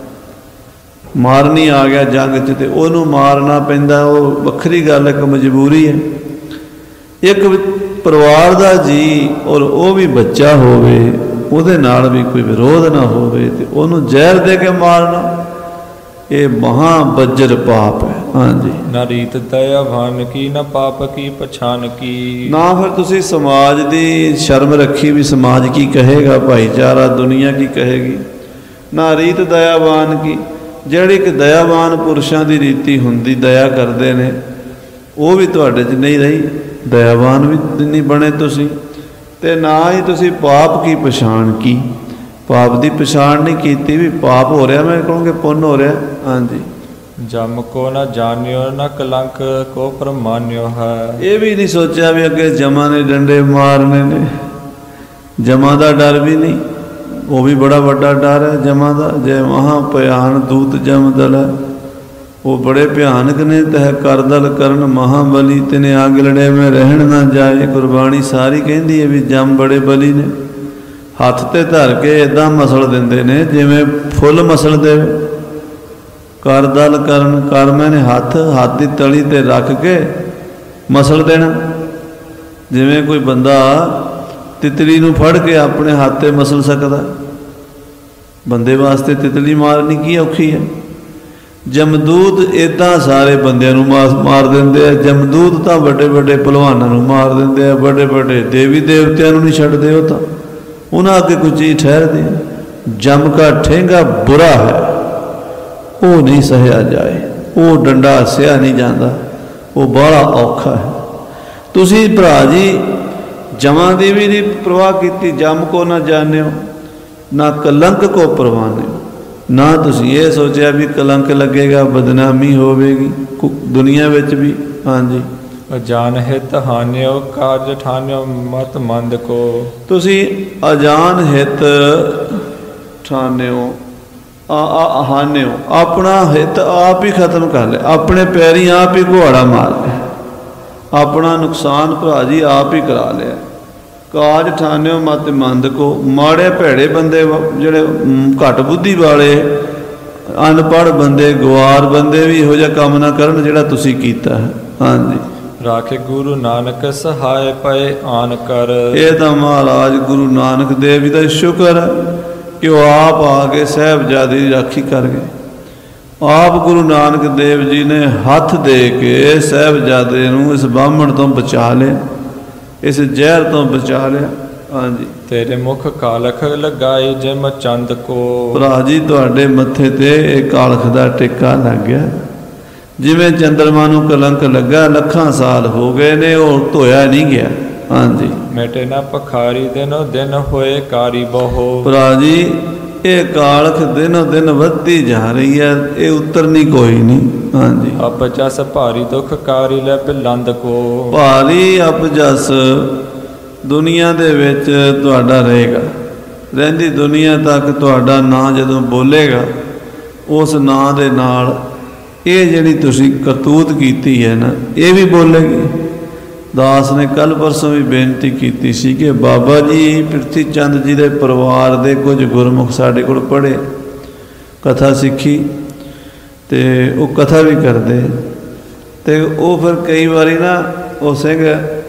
ਮਾਰਨੀ ਆ ਗਿਆ ਜੰਗ 'ਚ, ਤੇ ਉਹਨੂੰ ਮਾਰਨਾ ਪੈਂਦਾ, ਉਹ ਵੱਖਰੀ ਗੱਲ, ਇੱਕ ਮਜਬੂਰੀ ਹੈ। ਇੱਕ ਪਰਿਵਾਰ ਦਾ ਜੀ ਔਰ ਉਹ ਵੀ ਬੱਚਾ ਹੋਵੇ, ਉਹਦੇ ਨਾਲ ਵੀ ਕੋਈ ਵਿਰੋਧ ਨਾ ਹੋਵੇ, ਤੇ ਉਹਨੂੰ ਜ਼ਹਿਰ ਦੇ ਕੇ ਮਾਰਨਾ, ਇਹ ਮਹਾ ਬੱਜਰ ਪਾਪ ਹੈ। ਹਾਂਜੀ, ਨਾ ਰੀਤ ਦਇਆਵਾਨ ਕੀ, ਨਾ ਪਾਪ ਕੀ ਪਛਾਨ ਕੀ। ਨਾ ਫਿਰ ਤੁਸੀਂ ਸਮਾਜ ਦੀ ਸ਼ਰਮ ਰੱਖੀ ਵੀ ਸਮਾਜ ਕੀ ਕਹੇਗਾ, ਭਾਈਚਾਰਾ ਦੁਨੀਆ ਕੀ ਕਹੇਗੀ। ਨਾ ਰੀਤ ਦਇਆਵਾਨ ਕੀ, ਜਿਹੜੀ ਕਿ ਦਇਆਵਾਨ ਪੁਰਸ਼ਾਂ ਦੀ ਰੀਤੀ ਹੁੰਦੀ, ਦਇਆ ਕਰਦੇ ਨੇ, ਉਹ ਵੀ ਤੁਹਾਡੇ 'ਚ ਨਹੀਂ ਰਹੀ, ਦਇਆਵਾਨ ਵੀ ਨਹੀਂ ਬਣੇ ਤੁਸੀਂ। ਅਤੇ ਨਾ ਹੀ ਤੁਸੀਂ ਪਾਪ ਕੀ ਪਛਾਣ ਕੀ, ਪਾਪ ਦੀ ਪਛਾਣ ਨਹੀਂ ਕੀਤੀ ਵੀ ਪਾਪ ਹੋ ਰਿਹਾ, ਮੈਂ ਕਹੂੰਗੇ ਪੁੰਨ ਹੋ ਰਿਹਾ। ਹਾਂਜੀ, ਜਮ ਕੋ ਨਾ ਜਾਣਿਓ, ਨਾ ਕਲੰਕ ਕੋ ਪ੍ਰਮਾਨਿਓ ਹੈ। ਇਹ ਵੀ ਨਹੀਂ ਸੋਚਿਆ ਵੀ ਅੱਗੇ ਜਮਾਂ ਨੇ ਡੰਡੇ ਮਾਰਨੇ ਨੇ, ਜਮਾਂ ਦਾ ਡਰ ਵੀ ਨਹੀਂ, ਉਹ ਵੀ ਬੜਾ ਵੱਡਾ ਡਰ ਹੈ ਜਮਾਂ ਦਾ। ਜੈ ਮਹਾ ਭਿਆਨ ਦੂਤ ਜਮ ਦਲ ਹੈ, ਉਹ ਬੜੇ ਭਿਆਨਕ ਨੇ। ਤਹਿ ਕਰ ਦਲ ਕਰਨ ਮਹਾਬਲੀ, ਤਿਨੇ ਆਗ ਲੜੇ ਮੈਂ ਰਹਿਣ ਨਾ ਜਾਏ। ਗੁਰਬਾਣੀ ਸਾਰੀ ਕਹਿੰਦੀ ਹੈ ਵੀ ਜਮ ਬੜੇ ਬਲੀ ਨੇ, ਹੱਥ 'ਤੇ ਧਰ ਕੇ ਇੱਦਾਂ ਮਸਲ ਦਿੰਦੇ ਨੇ ਜਿਵੇਂ ਫੁੱਲ ਮਸਲ ਦੇਵੇ। ਕਰ ਦਲ ਕਰਨ, ਕਰ ਮੈਨੇ ਹੱਥ, ਹੱਥ ਦੀ ਤਲੀ 'ਤੇ ਰੱਖ ਕੇ ਮਸਲ ਦੇਣਾ। ਜਿਵੇਂ ਕੋਈ ਬੰਦਾ ਤਿਤਲੀ ਨੂੰ ਫੜ ਕੇ ਆਪਣੇ ਹੱਥ 'ਤੇ ਮਸਲ ਸਕਦਾ, ਬੰਦੇ ਵਾਸਤੇ ਤਿਤਲੀ ਮਾਰਨੀ ਕੀ ਔਖੀ ਹੈ। ਜਮਦੂਤ ਇੱਦਾਂ ਸਾਰੇ ਬੰਦਿਆਂ ਨੂੰ ਮਾਰ ਦਿੰਦੇ ਆ। ਜਮਦੂਤ ਤਾਂ ਵੱਡੇ ਵੱਡੇ ਭਲਵਾਨਾਂ ਨੂੰ ਮਾਰ ਦਿੰਦੇ ਆ, ਵੱਡੇ ਵੱਡੇ ਦੇਵੀ ਦੇਵਤਿਆਂ ਨੂੰ ਨਹੀਂ ਛੱਡਦੇ। ਉਹ ਤਾਂ ਉਹਨਾਂ ਅੱਗੇ ਕੋਈ ਚੀਜ਼ ਠਹਿਰਦੀ। ਜਮ ਕਾ ਠੇਂਗਾ ਬੁਰਾ ਹੈ, ਉਹ ਨਹੀਂ ਸਹਿਆ ਜਾਏ, ਉਹ ਡੰਡਾ ਸਿਆ ਨਹੀਂ ਜਾਂਦਾ, ਉਹ ਬੜਾ ਔਖਾ ਹੈ। ਤੁਸੀਂ ਭਰਾ ਜੀ ਜਮਾਂ ਦੀ ਵੀ ਨਹੀਂ ਪ੍ਰਵਾਹ ਕੀਤੀ। ਜਮ ਕੋ ਨਾ ਜਾਣਿਓ, ਨਾ ਕਲੰਕ ਕੋ ਪ੍ਰਵਾਨਿਓ। ਨਾ ਤੁਸੀਂ ਇਹ ਸੋਚਿਆ ਵੀ ਕਲੰਕ ਲੱਗੇਗਾ, ਬਦਨਾਮੀ ਹੋਵੇਗੀ ਦੁਨੀਆ ਵਿੱਚ ਵੀ। ਹਾਂਜੀ, ਅਜਾਨ ਹਿਤ ਹਾਨਿਓ, ਕਾਰਜ ਠਾਨਿਓ ਮਤ ਮੰਦ ਕੋ। ਤੁਸੀਂ ਅਜਾਨ ਹਿਤ ਠਾਨਿਓ, ਹਾਨਿਓ, ਆਪਣਾ ਹਿੱਤ ਆਪ ਹੀ ਖਤਮ ਕਰ ਲਿਆ, ਆਪਣੇ ਪੈਰੀਂ ਆਪ ਹੀ ਘੁਆੜਾ ਮਾਰ ਲਿਆ, ਆਪਣਾ ਨੁਕਸਾਨ ਭਰਾ ਜੀ ਆਪ ਹੀ ਕਰਾ ਲਿਆ। ਕਾਜ ਠਾਨਿਓ ਮਤ ਮੰਦ ਕੋ, ਮਾੜੇ ਭੈੜੇ ਬੰਦੇ, ਜਿਹੜੇ ਘੱਟ ਬੁੱਧੀ ਵਾਲੇ, ਅਨਪੜ੍ਹ ਬੰਦੇ, ਗਵਾਰ ਬੰਦੇ ਵੀ ਇਹੋ ਜਿਹਾ ਕੰਮ ਨਾ ਕਰਨ ਜਿਹੜਾ ਤੁਸੀਂ ਕੀਤਾ ਹੈ। ਹਾਂਜੀ, ਰਾਖੇ ਗੁਰੂ ਨਾਨਕ ਸਹਾਇ ਪਏ ਆਨ ਕਰ। ਇਹ ਤਾਂ ਮਹਾਰਾਜ ਗੁਰੂ ਨਾਨਕ ਦੇਵ ਜੀ ਦਾ ਸ਼ੁਕਰ ਹੈ ਕਿ ਉਹ ਆਪ ਆ ਕੇ ਸਾਹਿਬਜ਼ਾਦੇ ਦੀ ਰਾਖੀ ਕਰ ਗਏ। ਆਪ ਗੁਰੂ ਨਾਨਕ ਦੇਵ ਜੀ ਨੇ ਹੱਥ ਦੇ ਕੇ ਸਾਹਿਬਜ਼ਾਦੇ ਨੂੰ ਇਸ ਬਾਹਮਣ ਤੋਂ ਬਚਾ ਲਿਆ, ਇਸ ਜ਼ਹਿਰ ਤੋਂ ਬਚਾ ਲਿਆ। ਹਾਂਜੀ, ਤੇਰੇ ਮੁਖ ਕਾਲਖ ਲਗਾਈ ਜਿਮ ਚੰਦ ਕੋ। ਭਰਾ ਜੀ ਤੁਹਾਡੇ ਮੱਥੇ ਤੇ ਇਹ ਕਾਲਖ ਦਾ ਟਿੱਕਾ ਲੱਗ ਗਿਆ, ਜਿਵੇਂ ਚੰਦਰਮਾ ਨੂੰ ਕਲੰਕ ਲੱਗਾ, ਲੱਖਾਂ ਸਾਲ ਹੋ ਗਏ ਨੇ, ਉਹ ਧੋਇਆ ਨਹੀਂ ਗਿਆ। ਹਾਂਜੀ, ਮੇਟੇ ਨਾ ਪਖਾਰੀ ਦਿਨੋ ਦਿਨ ਹੋਏ ਕਾਰੀ ਬਹੁ। ਭਰਾ ਜੀ ਇਹ ਕਾਲਖ ਦਿਨੋ ਦਿਨ ਵੱਧਦੀ ਜਾ ਰਹੀ ਹੈ, ਇਹ ਉਤਰਨੀ ਕੋਈ ਨਹੀਂ। ਹਾਂਜੀ, ਅਪਜਸ ਭਾਰੀ ਦੁੱਖ ਕਾਰੀ ਲੈ ਬਿਲੰਦ ਕੋ। ਭਾਰੀ ਅਪਜਸ ਦੁਨੀਆ ਦੇ ਵਿੱਚ ਤੁਹਾਡਾ ਰਹੇਗਾ, ਰਹਿੰਦੀ ਦੁਨੀਆ ਤੱਕ ਤੁਹਾਡਾ ਨਾਂ ਜਦੋਂ ਬੋਲੇਗਾ, ਉਸ ਨਾਂ ਦੇ ਨਾਲ ਇਹ ਜਿਹੜੀ ਤੁਸੀਂ ਕਰਤੂਤ ਕੀਤੀ ਹੈ ਨਾ, ਇਹ ਵੀ ਬੋਲੇਗੀ। ਦਾਸ ਨੇ ਕੱਲ੍ਹ ਪਰਸੋਂ ਵੀ ਬੇਨਤੀ ਕੀਤੀ ਸੀ ਕਿ ਬਾਬਾ ਜੀ ਪ੍ਰਿਥੀ ਚੰਦ ਜੀ ਦੇ ਪਰਿਵਾਰ ਦੇ ਕੁਝ ਗੁਰਮੁਖ ਸਾਡੇ ਕੋਲ ਪੜ੍ਹੇ, ਕਥਾ ਸਿੱਖੀ, ਅਤੇ ਉਹ ਕਥਾ ਵੀ ਕਰਦੇ। ਅਤੇ ਉਹ ਫਿਰ ਕਈ ਵਾਰੀ ਨਾ ਉਹ ਸਿੰਘ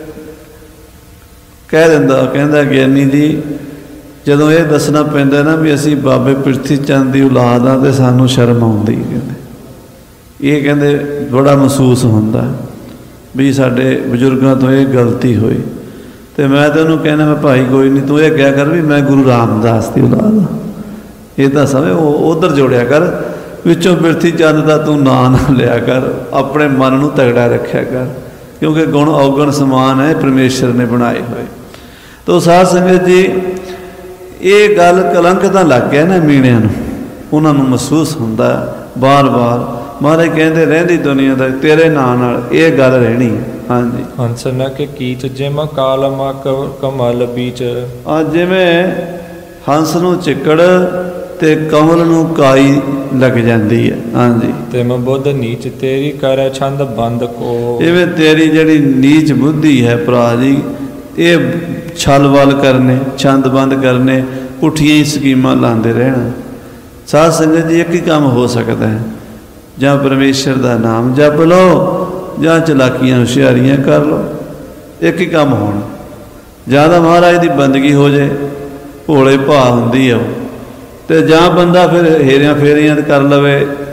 ਕਹਿ ਦਿੰਦਾ, ਕਹਿੰਦਾ ਗਿਆਨੀ ਜੀ ਜਦੋਂ ਇਹ ਦੱਸਣਾ ਪੈਂਦਾ ਨਾ ਵੀ ਅਸੀਂ ਬਾਬੇ ਪ੍ਰਿਥੀ ਚੰਦ ਦੀ ਔਲਾਦ ਹਾਂ, ਅਤੇ ਸਾਨੂੰ ਸ਼ਰਮ ਆਉਂਦੀ। ਕਹਿੰਦੇ ਇਹ ਕਹਿੰਦੇ ਬੜਾ ਮਹਿਸੂਸ ਹੁੰਦਾ ਵੀ ਸਾਡੇ ਬਜ਼ੁਰਗਾਂ ਤੋਂ ਇਹ ਗਲਤੀ ਹੋਈ। ਅਤੇ ਮੈਂ ਤਾਂ ਉਹਨੂੰ ਕਹਿਣਾ, ਮੈਂ ਭਾਈ ਕੋਈ ਨਹੀਂ, ਤੂੰ ਇਹ ਕਿਹਾ ਕਰ ਵੀ ਮੈਂ ਗੁਰੂ ਰਾਮਦਾਸ ਦੀ ਔਲਾਦ ਹਾਂ। ਇਹ ਤਾਂ ਸਮਝ ਉਹ ਉੱਧਰ ਜੋੜਿਆ ਕਰ, ਵਿੱਚੋਂ ਪ੍ਰਿਥੀ ਚੰਦ ਦਾ ਤੂੰ ਨਾਂ ਨਾ ਲਿਆ ਕਰ, ਆਪਣੇ ਮਨ ਨੂੰ ਤਗੜਾ ਰੱਖਿਆ ਕਰ, ਕਿਉਂਕਿ ਗੁਣ ਔਗਣ ਸਮਾਨ ਹੈ, ਪਰਮੇਸ਼ਰ ਨੇ ਬਣਾਏ ਹੋਏ। ਤੋ ਸਾਧ ਸੰਗਤ ਜੀ ਇਹ ਗੱਲ ਕਲੰਕ ਤਾਂ ਲੱਗ ਗਿਆ ਨਾ ਮੀਣਿਆਂ ਨੂੰ, ਉਹਨਾਂ ਨੂੰ ਮਹਿਸੂਸ ਹੁੰਦਾ ਬਾਰ-ਬਾਰ। ਮਹਾਰਾਜ ਕਹਿੰਦੇ ਰਹਿੰਦੀ ਦੁਨੀਆ ਦਾ ਤੇਰੇ ਨਾਂ ਨਾਲ ਇਹ ਗੱਲ ਰਹਿਣੀ ਹੈ। ਹਾਂਜੀ, ਹੰਸ ਨ ਕੇ ਕੀਚ ਜਿਮ ਕਾਲ ਮਕ ਕਮਲ ਬੀਚ। ਜਿਵੇਂ ਹੰਸ ਨੂੰ ਚਿੱਕੜ ਤੇ ਕਮਲ ਨੂੰ ਕਾਈ ਲੱਗ ਜਾਂਦੀ ਹੈ। ਹਾਂਜੀ, ਤਿਮ ਬੁੱਧ ਨੀਚ ਤੇਰੀ ਕਰੈ ਛੰਦ ਬੰਦ ਕੋ। ਜਿਵੇਂ ਤੇਰੀ ਜਿਹੜੀ ਨੀਚ ਬੁੱਧੀ ਹੈ ਭਰਾ ਜੀ, ਇਹ ਛਲ ਵੱਲ ਕਰਨੇ, ਛੰਦ ਬੰਦ ਕਰਨੇ, ਪੁੱਠੀਆਂ ਹੀ ਸਕੀਮਾਂ ਲਾਉਂਦੇ ਰਹਿਣਾ। ਸਾਧ ਸੰਗਤ ਜੀ ਇੱਕ ਹੀ ਕੰਮ ਹੋ ਸਕਦਾ ਹੈ, ਜਾਂ ਪਰਮੇਸ਼ਰ ਦਾ ਨਾਮ ਜਪ ਲਓ, ਜਾਂ ਚਲਾਕੀਆਂ ਹੁਸ਼ਿਆਰੀਆਂ ਕਰ ਲਓ। ਇੱਕ ਹੀ ਕੰਮ ਹੋਣਾ, ਜਾਂ ਤਾਂ ਮਹਾਰਾਜ ਦੀ ਬੰਦਗੀ ਹੋ ਜਾਏ, ਭੋਲੇ ਭਾਅ ਹੁੰਦੀ ਆ ਉਹ, ਅਤੇ ਜਾਂ ਬੰਦਾ ਫਿਰ ਹੇਰਿਆਂ ਫੇਰੀਆਂ ਕਰ ਲਵੇ,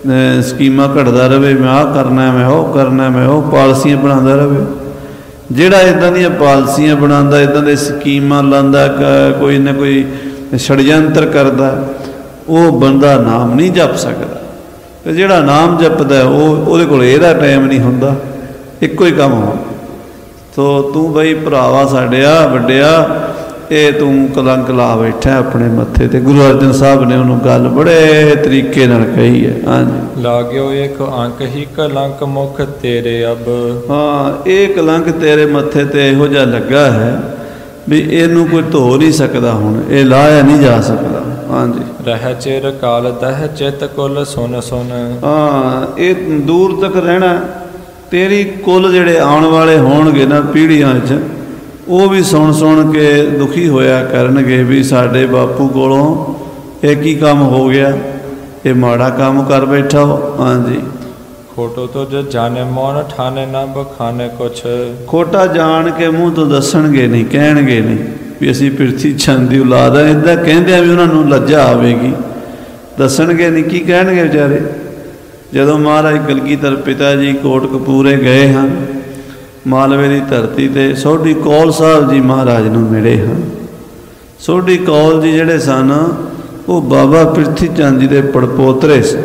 ਸਕੀਮਾਂ ਘੜਦਾ ਰਹੇ, ਮੈਂ ਆਹ ਕਰਨਾ, ਮੈਂ ਉਹ ਕਰਨਾ, ਮੈਂ ਉਹ ਪਾਲਸੀਆਂ ਬਣਾਉਂਦਾ ਰਹੇ। ਜਿਹੜਾ ਇੱਦਾਂ ਦੀਆਂ ਪਾਲਸੀਆਂ ਬਣਾਉਂਦਾ, ਇੱਦਾਂ ਦੇ ਸਕੀਮਾਂ ਲਾਉਂਦਾ, ਕੋਈ ਨਾ ਕੋਈ ਛੜਯੰਤਰ ਕਰਦਾ, ਉਹ ਬੰਦਾ ਨਾਮ ਨਹੀਂ ਜਪ ਸਕਦਾ। ਅਤੇ ਜਿਹੜਾ ਨਾਮ ਜਪਦਾ ਉਹਦੇ ਕੋਲ ਇਹਦਾ ਟਾਈਮ ਨਹੀਂ ਹੁੰਦਾ, ਇੱਕੋ ਹੀ ਕੰਮ ਹੋ। ਸੋ ਤੂੰ ਬਈ ਭਰਾਵਾ ਸਾਡਿਆ ਵੱਡਿਆ, ਇਹ ਤੂੰ ਕਲੰਕ ਲਾ ਬੈਠਾ ਆਪਣੇ ਮੱਥੇ 'ਤੇ। ਗੁਰੂ ਅਰਜਨ ਸਾਹਿਬ ਨੇ ਉਹਨੂੰ ਗੱਲ ਬੜੇ ਤਰੀਕੇ ਨਾਲ ਕਹੀ ਹੈ। ਹਾਂਜੀ, ਲਾਗਿਓ ਇੱਕ ਅੰਕ ਹੀ ਕਲੰਕ ਮੁਖ ਤੇਰੇ ਅਬ। ਹਾਂ, ਇਹ ਕਲੰਕ ਤੇਰੇ ਮੱਥੇ 'ਤੇ ਇਹੋ ਜਿਹਾ ਲੱਗਾ ਹੈ ਵੀ ਇਹਨੂੰ ਕੋਈ ਧੋ ਨਹੀਂ ਸਕਦਾ, ਹੁਣ ਇਹ ਲਾਹਿਆ ਨਹੀਂ ਜਾ ਸਕਦਾ। ਹਾਂਜੀ, ਰਹਿ ਚਿਰ ਕਾਲ ਦਹਿ ਚਿਤ ਕੁਲ ਸੁਨ ਸੁਨ। ਹਾਂ, ਇਹ ਦੂਰ ਤੱਕ ਰਹਿਣਾ। ਤੇਰੀ ਕੁੱਲ ਜਿਹੜੇ ਆਉਣ ਵਾਲੇ ਹੋਣਗੇ ਨਾ ਪੀੜ੍ਹੀਆਂ 'ਚ, ਉਹ ਵੀ ਸੁਣ ਸੁਣ ਕੇ ਦੁਖੀ ਹੋਇਆ ਕਰਨਗੇ ਵੀ ਸਾਡੇ ਬਾਪੂ ਕੋਲੋਂ ਇਹ ਕੀ ਕੰਮ ਹੋ ਗਿਆ, ਇਹ ਮਾੜਾ ਕੰਮ ਕਰ ਬੈਠਾ। ਹਾਂਜੀ, ਖੋਟੋ ਤੁਝ ਜਾਣੇ ਮੌਨ ਠਾਣੇ ਨਾ ਬਖਾਨੇ ਕੁਛ। ਖੋਟਾ ਜਾਣ ਕੇ ਮੂੰਹ ਤੋਂ ਦੱਸਣਗੇ ਨਹੀਂ, ਕਹਿਣਗੇ ਨਹੀਂ ਵੀ ਅਸੀਂ ਪ੍ਰਿਥੀ ਚੰਦ ਦੀ ਔਲਾਦ ਆ। ਇੱਦਾਂ ਕਹਿੰਦਿਆਂ ਵੀ ਉਹਨਾਂ ਨੂੰ ਲੱਜਾ ਆਵੇਗੀ, ਦੱਸਣਗੇ ਨਹੀਂ। ਕੀ ਕਹਿਣਗੇ ਵਿਚਾਰੇ? ਜਦੋਂ ਮਹਾਰਾਜ ਕਲਗੀਧਰ ਪਿਤਾ ਜੀ ਕੋਟਕਪੂਰੇ ਗਏ ਹਨ, ਮਾਲਵੇ ਦੀ ਧਰਤੀ 'ਤੇ ਸੋਢੀ ਕੌਲ ਸਾਹਿਬ ਜੀ ਮਹਾਰਾਜ ਨੂੰ ਮਿਲੇ ਹਨ। ਸੋਢੀ ਕੌਲ ਜੀ ਜਿਹੜੇ ਸਨ, ਉਹ ਬਾਬਾ ਪ੍ਰਿਥੀ ਚੰਦ ਜੀ ਦੇ ਪੜਪੋਤਰੇ ਸਨ।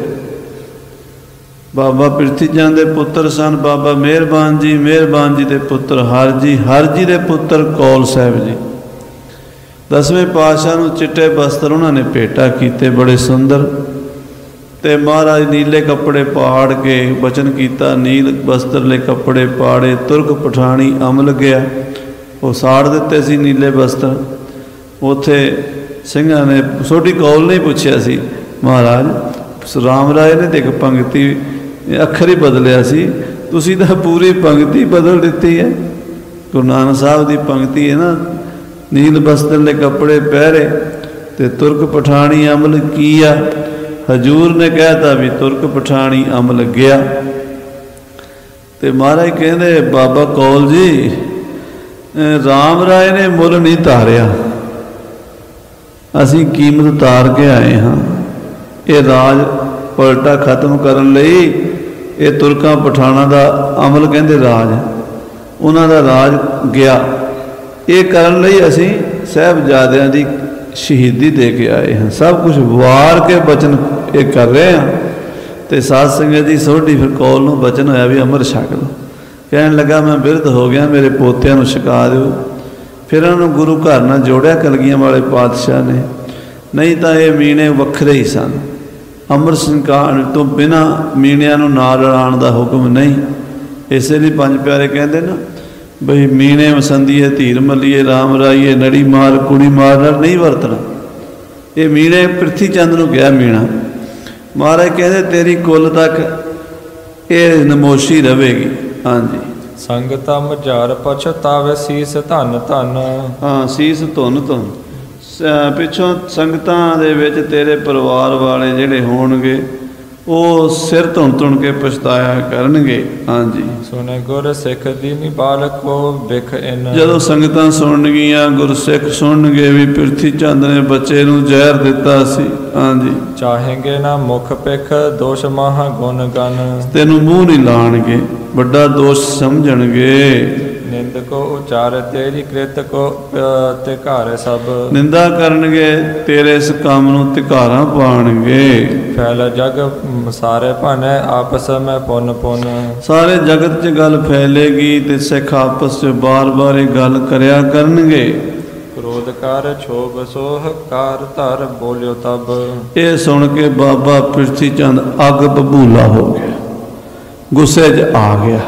ਬਾਬਾ ਪ੍ਰਿਥੀ ਚੰਦ ਦੇ ਪੁੱਤਰ ਸਨ ਬਾਬਾ ਮਿਹਰਬਾਨ ਜੀ ਦੇ ਪੁੱਤਰ ਹਰ ਜੀ ਦੇ ਪੁੱਤਰ ਕੌਲ ਸਾਹਿਬ ਜੀ। 10ਵੇਂ ਪਾਤਸ਼ਾਹ ਨੂੰ ਚਿੱਟੇ ਬਸਤਰ ਉਹਨਾਂ ਨੇ ਭੇਟਾ ਕੀਤੇ, ਬੜੇ ਸੁੰਦਰ। ਅਤੇ ਮਹਾਰਾਜ ਨੀਲੇ ਕੱਪੜੇ ਪਾੜ ਕੇ ਬਚਨ ਕੀਤਾ, ਨੀਲ ਬਸਤਰਲੇ ਕੱਪੜੇ ਪਾੜੇ, ਤੁਰਕ ਪਠਾਣੀ ਅਮਲ ਗਿਆ, ਉਹ ਸਾੜ ਦਿੱਤੇ ਸੀ ਨੀਲੇ ਬਸਤਰ। ਉੱਥੇ ਸਿੰਘਾਂ ਨੇ ਸੋਢੀ ਕੌਲ ਨੇ ਪੁੱਛਿਆ ਸੀ, ਮਹਾਰਾਜ ਰਾਮ ਰਾਏ ਨੇ ਤੇ ਇੱਕ ਪੰਗਤੀ ਅੱਖਰ ਹੀ ਬਦਲਿਆ ਸੀ, ਤੁਸੀਂ ਤਾਂ ਪੂਰੀ ਪੰਗਤੀ ਬਦਲ ਦਿੱਤੀ ਹੈ। ਗੁਰੂ ਨਾਨਕ ਸਾਹਿਬ ਦੀ ਪੰਗਤੀ ਹੈ ਨਾ, ਨੀਲ ਬਸਤਰਲੇ ਕੱਪੜੇ ਪਹਿਰੇ ਅਤੇ ਤੁਰਕ ਪਠਾਣੀ ਅਮਲ ਕੀਆ। ਹਜ਼ੂਰ ਨੇ ਕਹਿਤਾ ਵੀ ਤੁਰਕ ਪਠਾਣੀ ਅਮਲ ਗਿਆ। ਅਤੇ ਮਹਾਰਾਜ ਕਹਿੰਦੇ ਬਾਬਾ ਕੌਲ ਜੀ, ਰਾਮ ਰਾਏ ਨੇ ਮੁੱਲ ਨਹੀਂ ਤਾਰਿਆ, ਅਸੀਂ ਕੀਮਤ ਤਾਰ ਕੇ ਆਏ ਹਾਂ। ਇਹ ਰਾਜ ਪਲਟਾ ਖਤਮ ਕਰਨ ਲਈ, ਇਹ ਤੁਰਕਾਂ ਪਠਾਣਾਂ ਦਾ ਅਮਲ ਕਹਿੰਦੇ ਰਾਜ, ਉਹਨਾਂ ਦਾ ਰਾਜ ਗਿਆ। ਇਹ ਕਰਨ ਲਈ ਅਸੀਂ ਸਾਹਿਬਜ਼ਾਦਿਆਂ ਦੀ ਸ਼ਹੀਦੀ ਦੇ ਕੇ ਆਏ ਹਾਂ, ਸਭ ਕੁਝ ਵਾਰ ਕੇ ਬਚਨ ਇਹ ਕਰ ਰਹੇ ਹਾਂ। ਅਤੇ ਸਾਧ ਸੰਗਤ ਦੀ ਸੋਢੀ ਫਿਰ ਕੌਲ ਨੂੰ ਬਚਨ ਹੋਇਆ ਵੀ ਅੰਮ੍ਰਿਤ ਛਕ ਲਓ। ਕਹਿਣ ਲੱਗਾ ਮੈਂ ਬਿਰਧ ਹੋ ਗਿਆ, ਮੇਰੇ ਪੋਤਿਆਂ ਨੂੰ ਛਕਾ ਦਿਓ। ਫਿਰ ਉਹਨਾਂ ਨੂੰ ਗੁਰੂ ਘਰ ਨਾਲ ਜੋੜਿਆ ਕਲਗੀਆਂ ਵਾਲੇ ਪਾਤਸ਼ਾਹ ਨੇ, ਨਹੀਂ ਤਾਂ ਇਹ ਮੀਣੇ ਵੱਖਰੇ ਹੀ ਸਨ। ਅੰਮ੍ਰਿਤ ਛਕਾਉਣ ਤੋਂ ਬਿਨਾਂ ਮੀਣਿਆਂ ਨੂੰ ਨਾਲ ਰਲਾਉਣ ਦਾ ਹੁਕਮ ਨਹੀਂ। ਇਸੇ ਲਈ ਪੰਜ ਪਿਆਰੇ ਕਹਿੰਦੇ ਨਾ ਬਈ ਮੀਣੇ ਮਸੰਦੀਏ ਧੀਰ ਮੱਲੀਏ ਰਾਮ ਰਾਈਏ, ਨੜੀ ਮਾਰ ਕੁੜੀ ਮਾਰ ਨਾਲ ਨਹੀਂ ਵਰਤਣਾ। ਇਹ ਮੀਣੇ ਪ੍ਰਿਥੀ ਚੰਦ ਨੂੰ ਕਿਹਾ ਮੀਣਾ। ਮਹਾਰਾਜ ਕਹਿੰਦੇ ਤੇਰੀ ਕੁੱਲ ਤੱਕ ਇਹ ਨਮੋਸ਼ੀ ਰਹੇਗੀ। ਹਾਂਜੀ, ਸੰਗਤਾਂ ਮਝਾਰ ਪਛਤਾਵੇ ਸੀਸ ਧਨ ਧਨ। ਹਾਂ, ਸੀਸ ਧੁਨ ਧੁਨ। ਪਿੱਛੋਂ ਸੰਗਤਾਂ ਦੇ ਵਿੱਚ ਤੇਰੇ ਪਰਿਵਾਰ ਵਾਲੇ ਜਿਹੜੇ ਹੋਣਗੇ, ਉਹ ਸਿਰ ਧੁਣ ਧੁਣ ਕੇ ਪਛਤਾਇਆ ਕਰਨਗੇ। ਹਾਂਜੀ, ਸੁਣੇ ਗੁਰ ਸਿੱਖ ਦੀਨੀ ਬਾਲਕੋ ਬਿਖ ਇਨ। ਜਦੋਂ ਸੰਗਤਾਂ ਸੁਣਨਗੀਆਂ, ਗੁਰਸਿੱਖ ਸੁਣਨਗੇ ਵੀ ਪ੍ਰਿਥੀ ਚੰਦ ਨੇ ਬੱਚੇ ਨੂੰ ਜ਼ਹਿਰ ਦਿੱਤਾ ਸੀ। ਹਾਂਜੀ, ਚਾਹੇਂਗੇ ਨਾ ਮੁਖ ਪਿਖ ਦੋਸ਼ ਮਹਾ ਗੁਣ ਗਨ। ਤੈਨੂੰ ਮੂੰਹ ਨਹੀਂ ਲਾਣਗੇ, ਵੱਡਾ ਦੋਸ਼ ਸਮਝਣਗੇ। ਨਿੰਦ ਕੋ ਉਚਾਰ ਤੇਰੀ ਕ੍ਰਿਤ ਕੋ ਤਿਘਾਰੇ ਸਭ। ਨਿੰਦਾ ਕਰਨਗੇ, ਤੇਰੇ ਇਸ ਕੰਮ ਨੂੰ ਤਿਘਾਰਾਂ ਪਾਉਣਗੇ। ਫੈਲ ਜਗ ਸਾਰੇ ਭਾਨੇ ਆਪਸ ਮੈਂ ਪੁੰਨ ਪੁੰਨ। ਸਾਰੇ ਜਗਤ 'ਚ ਗੱਲ ਫੈਲੇਗੀ ਅਤੇ ਸਿੱਖ ਆਪਸ 'ਚ ਬਾਰ-ਬਾਰ ਇਹ ਗੱਲ ਕਰਿਆ ਕਰਨਗੇ। ਕ੍ਰੋਧ ਕਰ ਛੋਭ ਸੋਹ ਕਾਰ ਧਰ ਬੋਲਿਓ ਤਬ। ਇਹ ਸੁਣ ਕੇ ਬਾਬਾ ਪ੍ਰਿਥੀ ਚੰਦ ਅੱਗ ਬਬੂਲਾ ਹੋ ਗਿਆ, ਗੁੱਸੇ 'ਚ ਆ ਗਿਆ,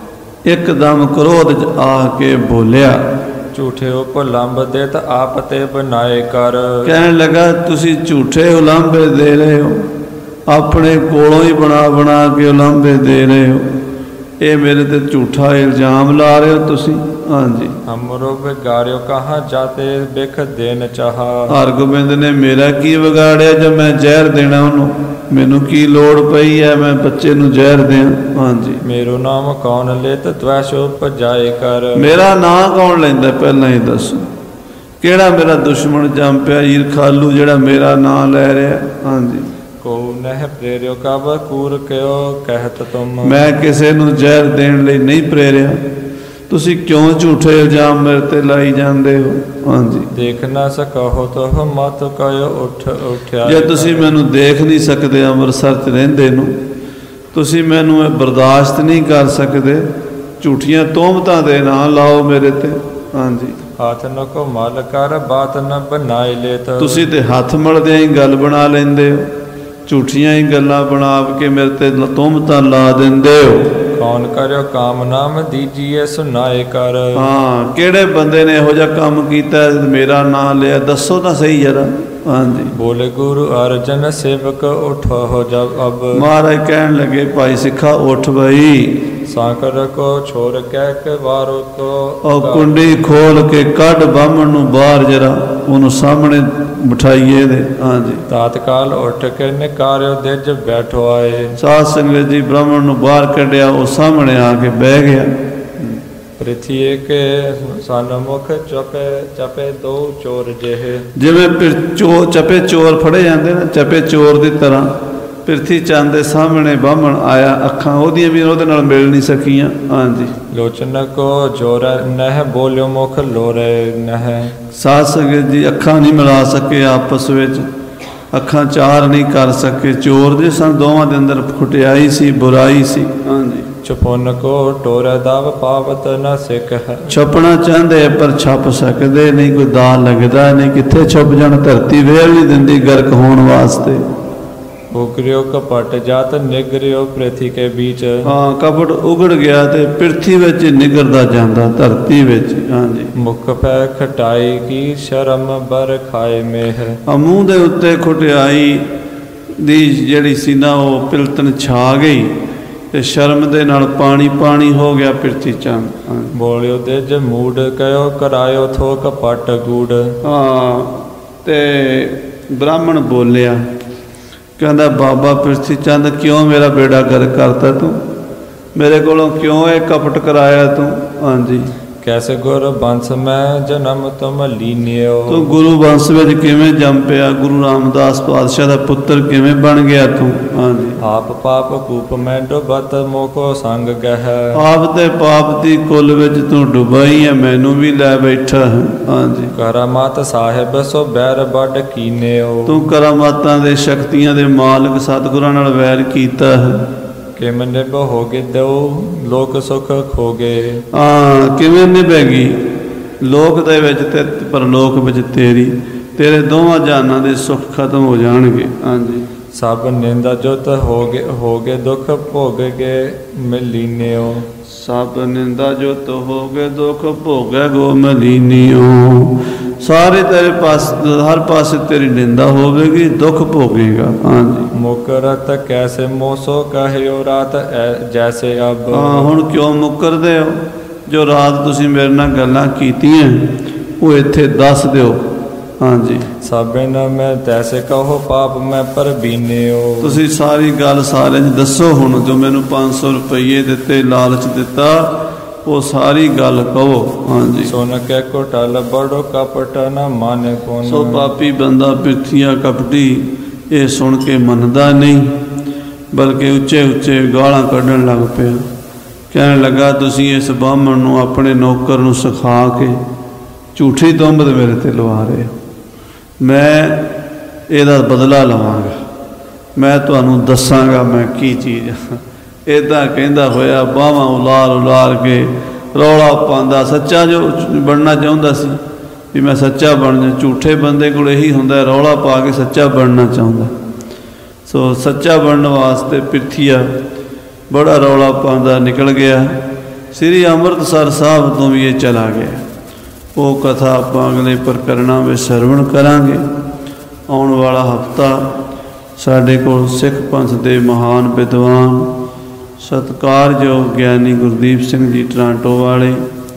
ਇੱਕਦਮ ਕ੍ਰੋਧ 'ਚ ਆ ਕੇ ਬੋਲਿਆ, ਝੂਠੇ ਉਪਲੰਭ ਦੇ ਤਾਂ ਆਪ ਤੇ ਬਣਾਏ ਕਰ। ਕਹਿਣ ਲੱਗਾ ਤੁਸੀਂ ਝੂਠੇ ਉਲਾਂਭੇ ਦੇ ਰਹੇ ਹੋ, ਆਪਣੇ ਕੋਲੋਂ ਹੀ ਬਣਾ ਕੇ ਉਲਾਂਭੇ ਦੇ ਰਹੇ ਹੋ। ਇਹ ਮੇਰੇ 'ਤੇ ਝੂਠਾ ਇਲਜ਼ਾਮ ਲਾ ਰਹੇ ਹੋ ਤੁਸੀਂ। ਹਾਂਜੀ, ਅਮਰੋ ਵਿਗਾੜਿਓ ਕਹਾਂ ਜਾਤੇ ਬਿਖ ਦੇਨ ਚਾਹਾ। ਹਰਗੋਬਿੰਦ ਨੇ ਮੇਰਾ ਕੀ ਵਿਗਾੜਿਆ ਜਦ ਮੈਂ ਜ਼ਹਿਰ ਦੇਣਾ ਉਹਨੂੰ? ਮੈਨੂੰ ਕੀ ਲੋੜ ਪਈ ਹੈ ਮੈਂ ਬੱਚੇ ਨੂੰ ਜ਼ਹਿਰ ਦਿਆਂ? ਹਾਂਜੀ, ਮੇਰਾ ਨਾਮ ਕੌਣ ਲੇਤ ਤਵੈਸ਼ ਉਪਜਾਏ ਕਰ। ਮੇਰਾ ਨਾਂ ਕੌਣ ਲੈਂਦਾ ਪਹਿਲਾਂ ਹੀ ਦੱਸੋ? ਕਿਹੜਾ ਮੇਰਾ ਦੁਸ਼ਮਣ ਜੰਮ ਪਿਆ ਈਰਖਾਲੂ ਜਿਹੜਾ ਮੇਰਾ ਨਾਂ ਲੈ ਰਿਹਾ? ਹਾਂਜੀ, को नह प्रेरियो कब कूर क्यों कहत तुम। मैं किसी ਨੂੰ ਜ਼ਹਿਰ ਦੇਣ ਲਈ ਨਹੀਂ ਪ੍ਰੇਰਿਆ, ਤੁਸੀਂ ਕਿਉਂ ਝੂਠੇ ਇਲਜ਼ਾਮ ਮੇਰੇ ਤੇ ਲਾਈ ਜਾਂਦੇ ਹੋ। ਹਾਂਜੀ, ਦੇਖ ਨਾ ਸਕੋ ਤੋ ਮਤ ਕਯੋ ਉਠਿਆ। ਜੇ ਤੁਸੀਂ ਮੈਨੂੰ ਦੇਖ ਨਹੀਂ ਸਕਦੇ ਅੰਮ੍ਰਿਤਸਰ 'ਚ ਰਹਿੰਦੇ ਨੂੰ, ਤੁਸੀਂ ਮੈਨੂੰ ਇਹ ਬਰਦਾਸ਼ਤ ਨਹੀਂ ਕਰ ਸਕਦੇ, ਝੂਠੀਆਂ ਤੋਹਮਤਾਂ ਦੇ ਨਾਂ ਲਾਓ ਮੇਰੇ ਤੇ। ਹਾਂਜੀ, ਹੱਥ ਨ ਕੋ ਮਲ ਕਰ ਬਾਤ ਨ ਬਣਾਈ ਲੇਤ। ਤੁਸੀਂ ਤੇ ਹੱਥ ਮਲਦਿਆਂ ਹੀ ਗੱਲ ਬਣਾ ਲੈਂਦੇ ਹੋ, ਝੂਠੀਆਂ ਹੀ ਗੱਲਾਂ ਬਣਾ ਕੇ ਮੇਰੇ ਤੇ ਤੋਹਮਤਾਂ ਲਾ ਦਿੰਦੇ ਹੋ। ਕੌਣ ਕਰਿਓ ਕਾਮ ਨਾਮ ਦੀਜੀਏ ਸੁਨਾਏ ਕਰ। ਹਾਂ, ਕਿਹੜੇ ਬੰਦੇ ਨੇ ਇਹੋ ਜਿਹਾ ਕੰਮ ਕੀਤਾ ਮੇਰਾ ਨਾਂ ਲਿਆ, ਦੱਸੋ ਤਾਂ ਸਹੀ ਜਰਾ। ਹਾਂਜੀ, ਬੋਲੇ ਗੁਰੂ ਅਰਜਨ ਸੇਵਕ ਉਠੋ ਹੋ ਜਬ ਅਬ। ਮਹਾਰਾਜ ਕਹਿਣ ਲੱਗੇ ਭਾਈ ਸਿੱਖਾ ਉੱਠ ਬਈ, ਸਾਕਰ ਕੋ ਛੋੜ ਕੇ ਕਵਾਰੋ ਤੋ। ਉਹ ਕੁੰਡੀ ਖੋਲ ਕੇ ਕੱਢ ਬਾਹਮਣ ਨੂੰ ਬਾਹਰ, ਜਰਾ ਉਹਨੂੰ ਸਾਹਮਣੇ ਬਿਠਾਈਏ ਦੇ। ਹਾਂਜੀ, ਤਾਤਕਾਲ ਉੱਠ ਕੇ ਨਿਕਾਰਿਓ ਦਿਜ ਬੈਠੋ ਆਏ। ਸਾਧ ਸੰਗਤ ਜੀ ਬ੍ਰਾਹਮਣ ਨੂੰ ਬਾਹਰ ਕੱਢਿਆ, ਉਹ ਸਾਹਮਣੇ ਆ ਕੇ ਬਹਿ ਗਿਆ। ਪ੍ਰਿਥੀ ਕੇ ਸਨਮੁਖ ਚਪੇ ਦੋ ਚੋਰ ਜਿਹੇ। ਜਿਵੇਂ ਚਪੇ ਚੋਰ ਫੜੇ ਜਾਂਦੇ ਨਾ, ਚਪੇ ਚੋਰ ਦੀ ਤਰ੍ਹਾਂ ਪ੍ਰਿਥੀ ਚੰਦ ਦੇ ਸਾਹਮਣੇ ਬਾਹਮਣ ਆਇਆ। ਅੱਖਾਂ ਉਹਦੀਆਂ ਵੀ ਉਹਦੇ ਨਾਲ ਮਿਲ ਨਹੀਂ ਸਕੀਆਂ। ਹਾਂਜੀ, ਲੋਚਨ ਕੋ ਜੋਰ ਨਹਿ ਬੋਲਿਓ ਮੁਖ ਲੋਰੇ ਨਹਿ। ਸਾਧ ਸੰਗਤ ਜੀ ਅੱਖਾਂ ਨਹੀਂ ਮਿਲਾ ਸਕੇ ਆਪਸ ਵਿੱਚ, ਅੱਖਾਂ ਚਾਰ ਨਹੀਂ ਕਰ ਸਕੇ। ਚੋਰ ਦੇ ਸਨ, ਦੋਵਾਂ ਦੇ ਅੰਦਰ ਖੁਟਿਆਈ ਸੀ, ਬੁਰਾਈ ਸੀ। ਹਾਂਜੀ, ਛਪਨ ਕੋ ਟੋਰ ਦਾਵ ਪਾਵਤ ਨ ਸਿੱਖ ਹੈ। ਛਪਣਾ ਚਾਹੁੰਦੇ ਪਰ ਛਪ ਸਕਦੇ ਨਹੀਂ, ਕੋਈ ਦਾ ਲੱਗਦਾ ਨਹੀਂ। ਕਿੱਥੇ ਛੁਪ ਜਾਣ, ਧਰਤੀ ਵੇਲ ਨਹੀਂ ਦਿੰਦੀ ਗਰਕ ਹੋਣ ਵਾਸਤੇ। ਉਗਰਿਓ ਕਪਟ ਜਾਤ ਨਿਗਰਿਓ ਪ੍ਰਿਥੀ ਕੇ ਵਿੱਚ। ਹਾਂ, ਕਪਟ ਉਗੜ ਗਿਆ ਤੇ ਪ੍ਰਿਥੀ ਵਿੱਚ ਨਿਗਰਦਾ ਜਾਂਦਾ, ਧਰਤੀ ਵਿੱਚ। ਹਾਂਜੀ, ਮੁਖ ਪੈ ਖਟਾਈ ਕੀ ਸ਼ਰਮ ਬਰ ਖਾਏ ਮੇਹ। ਮੂੰਹ ਦੇ ਉੱਤੇ ਖੁਟਿਆਈ ਦੀ ਜਿਹੜੀ ਸੀ ਨਾ, ਉਹ ਪਿਲਤਨ ਛਾ ਗਈ ਤੇ ਸ਼ਰਮ ਦੇ ਨਾਲ ਪਾਣੀ ਪਾਣੀ ਹੋ ਗਿਆ ਪ੍ਰਿਥੀ ਚੰਦ। ਬੋਲਿਓ ਦਿਜ ਮੂਡ ਕਯੋ ਕਰਾਇਓ ਥੋ ਕਪਟ ਗੂੜ। ਹਾਂ, ਤੇ ਬ੍ਰਾਹਮਣ ਬੋਲਿਆ, ਕਹਿੰਦਾ ਬਾਬਾ ਪ੍ਰਿਥੀ ਚੰਦ ਕਿਉਂ ਮੇਰਾ ਬੇੜਾ ਗਰਕ ਕਰਤਾ ਤੂੰ, ਮੇਰੇ ਕੋਲੋਂ ਕਿਉਂ ਇਹ ਕਪਟ ਕਰਾਇਆ ਤੂੰ। ਹਾਂਜੀ, ਕੈਸੇ ਗੁਰ ਬੰਸ ਮੈਂ ਜਨਮ ਤੁਮ ਲੀਨਿਓ। ਤੂੰ ਗੁਰੂ ਵੰਸ਼ ਵਿੱਚ ਕਿਵੇਂ ਜੰਮ ਪਿਆ, ਗੁਰੂ ਰਾਮਦਾਸ ਪਾਤਸ਼ਾਹ ਦਾ ਪੁੱਤਰ ਕਿਵੇਂ ਬਣ ਗਿਆ ਤੂੰ। ਹਾਂਜੀ, ਆਪ ਪਾਪ ਕੂਪ ਮੈਂ ਡੁਬਤ ਮੋਕੋ ਸੰਗ ਗਹਿ। ਆਪ ਤੇ ਪਾਪ ਦੀ ਕੁੱਲ ਵਿੱਚ ਤੂੰ ਡੁਬਾਈ ਹੈ, ਮੈਨੂੰ ਵੀ ਲੈ ਬੈਠਾ ਹੈ। ਹਾਂਜੀ, ਕਰਾਮਾਤ ਸਾਹਿਬ ਸੋ ਬੈਰ ਵੱਡ ਕੀਨਿਓ। ਤੂੰ ਕਰਾਮਾਤਾਂ ਦੇ ਸ਼ਕਤੀਆਂ ਦੇ ਮਾਲਕ ਸਤਿਗੁਰਾਂ ਨਾਲ ਵੈਰ ਕੀਤਾ ਹੈ। ਕਿਵੇਂ ਨਿਭ ਹੋਗੇ ਦੋ ਲੋਕ ਸੁਖ ਖੋਗੇ। ਹਾਂ, ਕਿਵੇਂ ਨਿਭੇਗੀ ਲੋਕ ਦੇ ਵਿੱਚ ਤੇ ਪਰਲੋਕ ਵਿੱਚ ਤੇਰੀ, ਤੇਰੇ ਦੋਵਾਂ ਜਾਨਾਂ ਦੇ ਸੁੱਖ ਖਤਮ ਹੋ ਜਾਣਗੇ। ਹਾਂਜੀ, ਸਭ ਨਿੰਦਾ ਜੁਤ ਹੋਗੇ ਦੁੱਖ ਭੋਗਗੇ ਮਿਲੀਨਿਓ। ਸਭ ਨਿੰਦਾ ਜੁਤ ਹੋਗੇ ਦੁੱਖ ਭੋਗੇ ਗੋ ਮਲੀਨਿਓ। ਸਾਰੇ ਤੇਰੇ ਪਾਸ, ਹਰ ਪਾਸੇ ਤੇਰੀ ਨਿੰਦਾ ਹੋਵੇਗੀ, ਦੁੱਖ ਭੋਗੇਗਾ। ਹਾਂਜੀ, ਮੁਕਰਤ ਕੈਸੇ ਮੋਸੋ ਕਹਿਓ ਰਾਤ ਜੈਸੇ ਅਬ। ਹਾਂ, ਹੁਣ ਕਿਉਂ ਮੁਕਰਦੇ ਹੋ, ਜੋ ਰਾਤ ਤੁਸੀਂ ਮੇਰੇ ਨਾਲ ਗੱਲਾਂ ਕੀਤੀਆਂ ਉਹ ਇੱਥੇ ਦੱਸ ਦਿਓ। ਹਾਂਜੀ, ਸਭੇ ਨ ਮੈਂ ਤੈਸੇ ਕਹੋ ਪਾਪ ਮੈਂ ਪਰ ਬੀਨਿਓ। ਤੁਸੀਂ ਸਾਰੀ ਗੱਲ ਸਾਰਿਆਂ ਨੂੰ ਦੱਸੋ। ਹੁਣ ਜੋ ਮੈਨੂੰ 500 ਰੁਪਏ ਦਿੱਤੇ, ਲਾਲਚ ਦਿੱਤਾ, ਉਹ ਸਾਰੀ ਗੱਲ ਕਹੋ। ਹਾਂਜੀ, ਸੁਣ ਕੇ ਕੋਟਲ ਬੜੋ ਕਪਟ ਨ ਮਾਨੇ ਕੋਨ। ਸੋ ਪਾਪੀ ਬੰਦਾ ਪਿਰਥੀਆ ਕਪਟੀ ਇਹ ਸੁਣ ਕੇ ਮੰਨਦਾ ਨਹੀਂ, ਬਲਕਿ ਉੱਚੇ ਉੱਚੇ ਗਾਲਾਂ ਕੱਢਣ ਲੱਗ ਪਿਆ। ਕਹਿਣ ਲੱਗਾ, ਤੁਸੀਂ ਇਸ ਬਾਹਮਣ ਨੂੰ, ਆਪਣੇ ਨੌਕਰ ਨੂੰ ਸਿਖਾ ਕੇ ਝੂਠੀ ਤੁਹਮਤ ਮੇਰੇ ਤੇ ਲਵਾ ਰਹੇ ਹੋ। ਮੈਂ ਇਹਦਾ ਬਦਲਾ ਲਵਾਂਗਾ, ਮੈਂ ਤੁਹਾਨੂੰ ਦੱਸਾਂਗਾ ਮੈਂ ਕੀ ਚੀਜ਼ ਹਾਂ। ਇੱਦਾਂ ਕਹਿੰਦਾ ਹੋਇਆ ਬਾਹਾਂ ਉਲਾਰ ਕੇ ਰੌਲਾ ਪਾਉਂਦਾ। ਸੱਚਾ ਜੋ ਬਣਨਾ ਚਾਹੁੰਦਾ ਸੀ ਵੀ ਮੈਂ ਸੱਚਾ ਬਣ ਜਾ, ਝੂਠੇ ਬੰਦੇ ਕੋਲ ਇਹੀ ਹੁੰਦਾ, ਰੌਲਾ ਪਾ ਕੇ ਸੱਚਾ ਬਣਨਾ ਚਾਹੁੰਦਾ। ਸੋ ਸੱਚਾ ਬਣਨ ਵਾਸਤੇ ਪ੍ਰਿਥੀਆ ਬੜਾ ਰੌਲਾ ਪਾਉਂਦਾ ਨਿਕਲ ਗਿਆ। ਸ੍ਰੀ ਅੰਮ੍ਰਿਤਸਰ ਸਾਹਿਬ ਤੋਂ ਵੀ ਇਹ ਚਲਾ ਗਿਆ। ਉਹ ਕਥਾ ਆਪਾਂ ਅਗਲੇ ਪ੍ਰਕਰਣਾਂ ਵਿੱਚ ਸਰਵਣ ਕਰਾਂਗੇ। ਆਉਣ ਵਾਲਾ ਹਫ਼ਤਾ ਸਾਡੇ ਕੋਲ ਸਿੱਖ ਪੰਥ ਦੇ ਮਹਾਨ ਵਿਦਵਾਨ ਸਤਿਕਾਰਯੋਗ ਗਿਆਨੀ ਗੁਰਦੀਪ ਸਿੰਘ ਜੀ ਟਰਾਂਟੋ ਵਾਲੇ,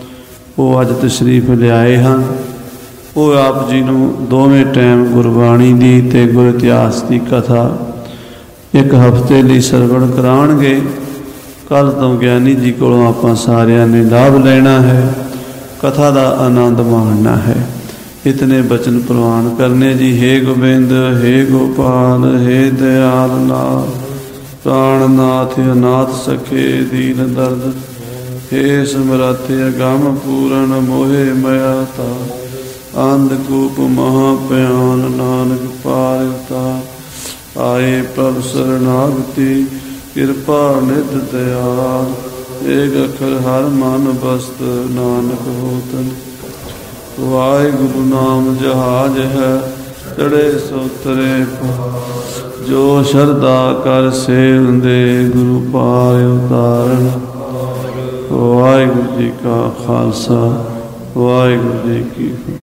ਉਹ ਅੱਜ ਤਸ਼ਰੀਫ ਲਿਆਏ ਹਨ। ਉਹ ਆਪ ਜੀ ਨੂੰ ਦੋਵੇਂ ਟਾਈਮ ਗੁਰਬਾਣੀ ਦੀ ਅਤੇ ਗੁਰ ਇਤਿਹਾਸ ਦੀ ਕਥਾ ਇੱਕ ਹਫ਼ਤੇ ਲਈ ਸਰਵਣ ਕਰਾਉਣਗੇ। ਕੱਲ੍ਹ ਤੋਂ ਗਿਆਨੀ ਜੀ ਕੋਲੋਂ ਆਪਾਂ ਸਾਰਿਆਂ ਨੇ ਲਾਭ ਲੈਣਾ ਹੈ, ਕਥਾ ਦਾ ਆਨੰਦ ਮਾਣਨਾ ਹੈ। इतने बचन प्रवान करने जी। हे गोबिंद हे गोपाल हे दयाल नाथ प्राणनाथ अनाथ सखे दीन दर्द हे समरथ अगम पूरन मोहे मया ता अंधकूप महाभयान नानक पार उतार। आए प्रभ शरणागति कृपा निध दयाल एक अखर हर मन बस्त नानक होतन। वाहिगुरु नाम जहाज है चढ़े सो तरे जो शरदा कर सेव दे गुरु पार उतारन। वाहिगुरु जी का खालसा वाहिगुरु जी की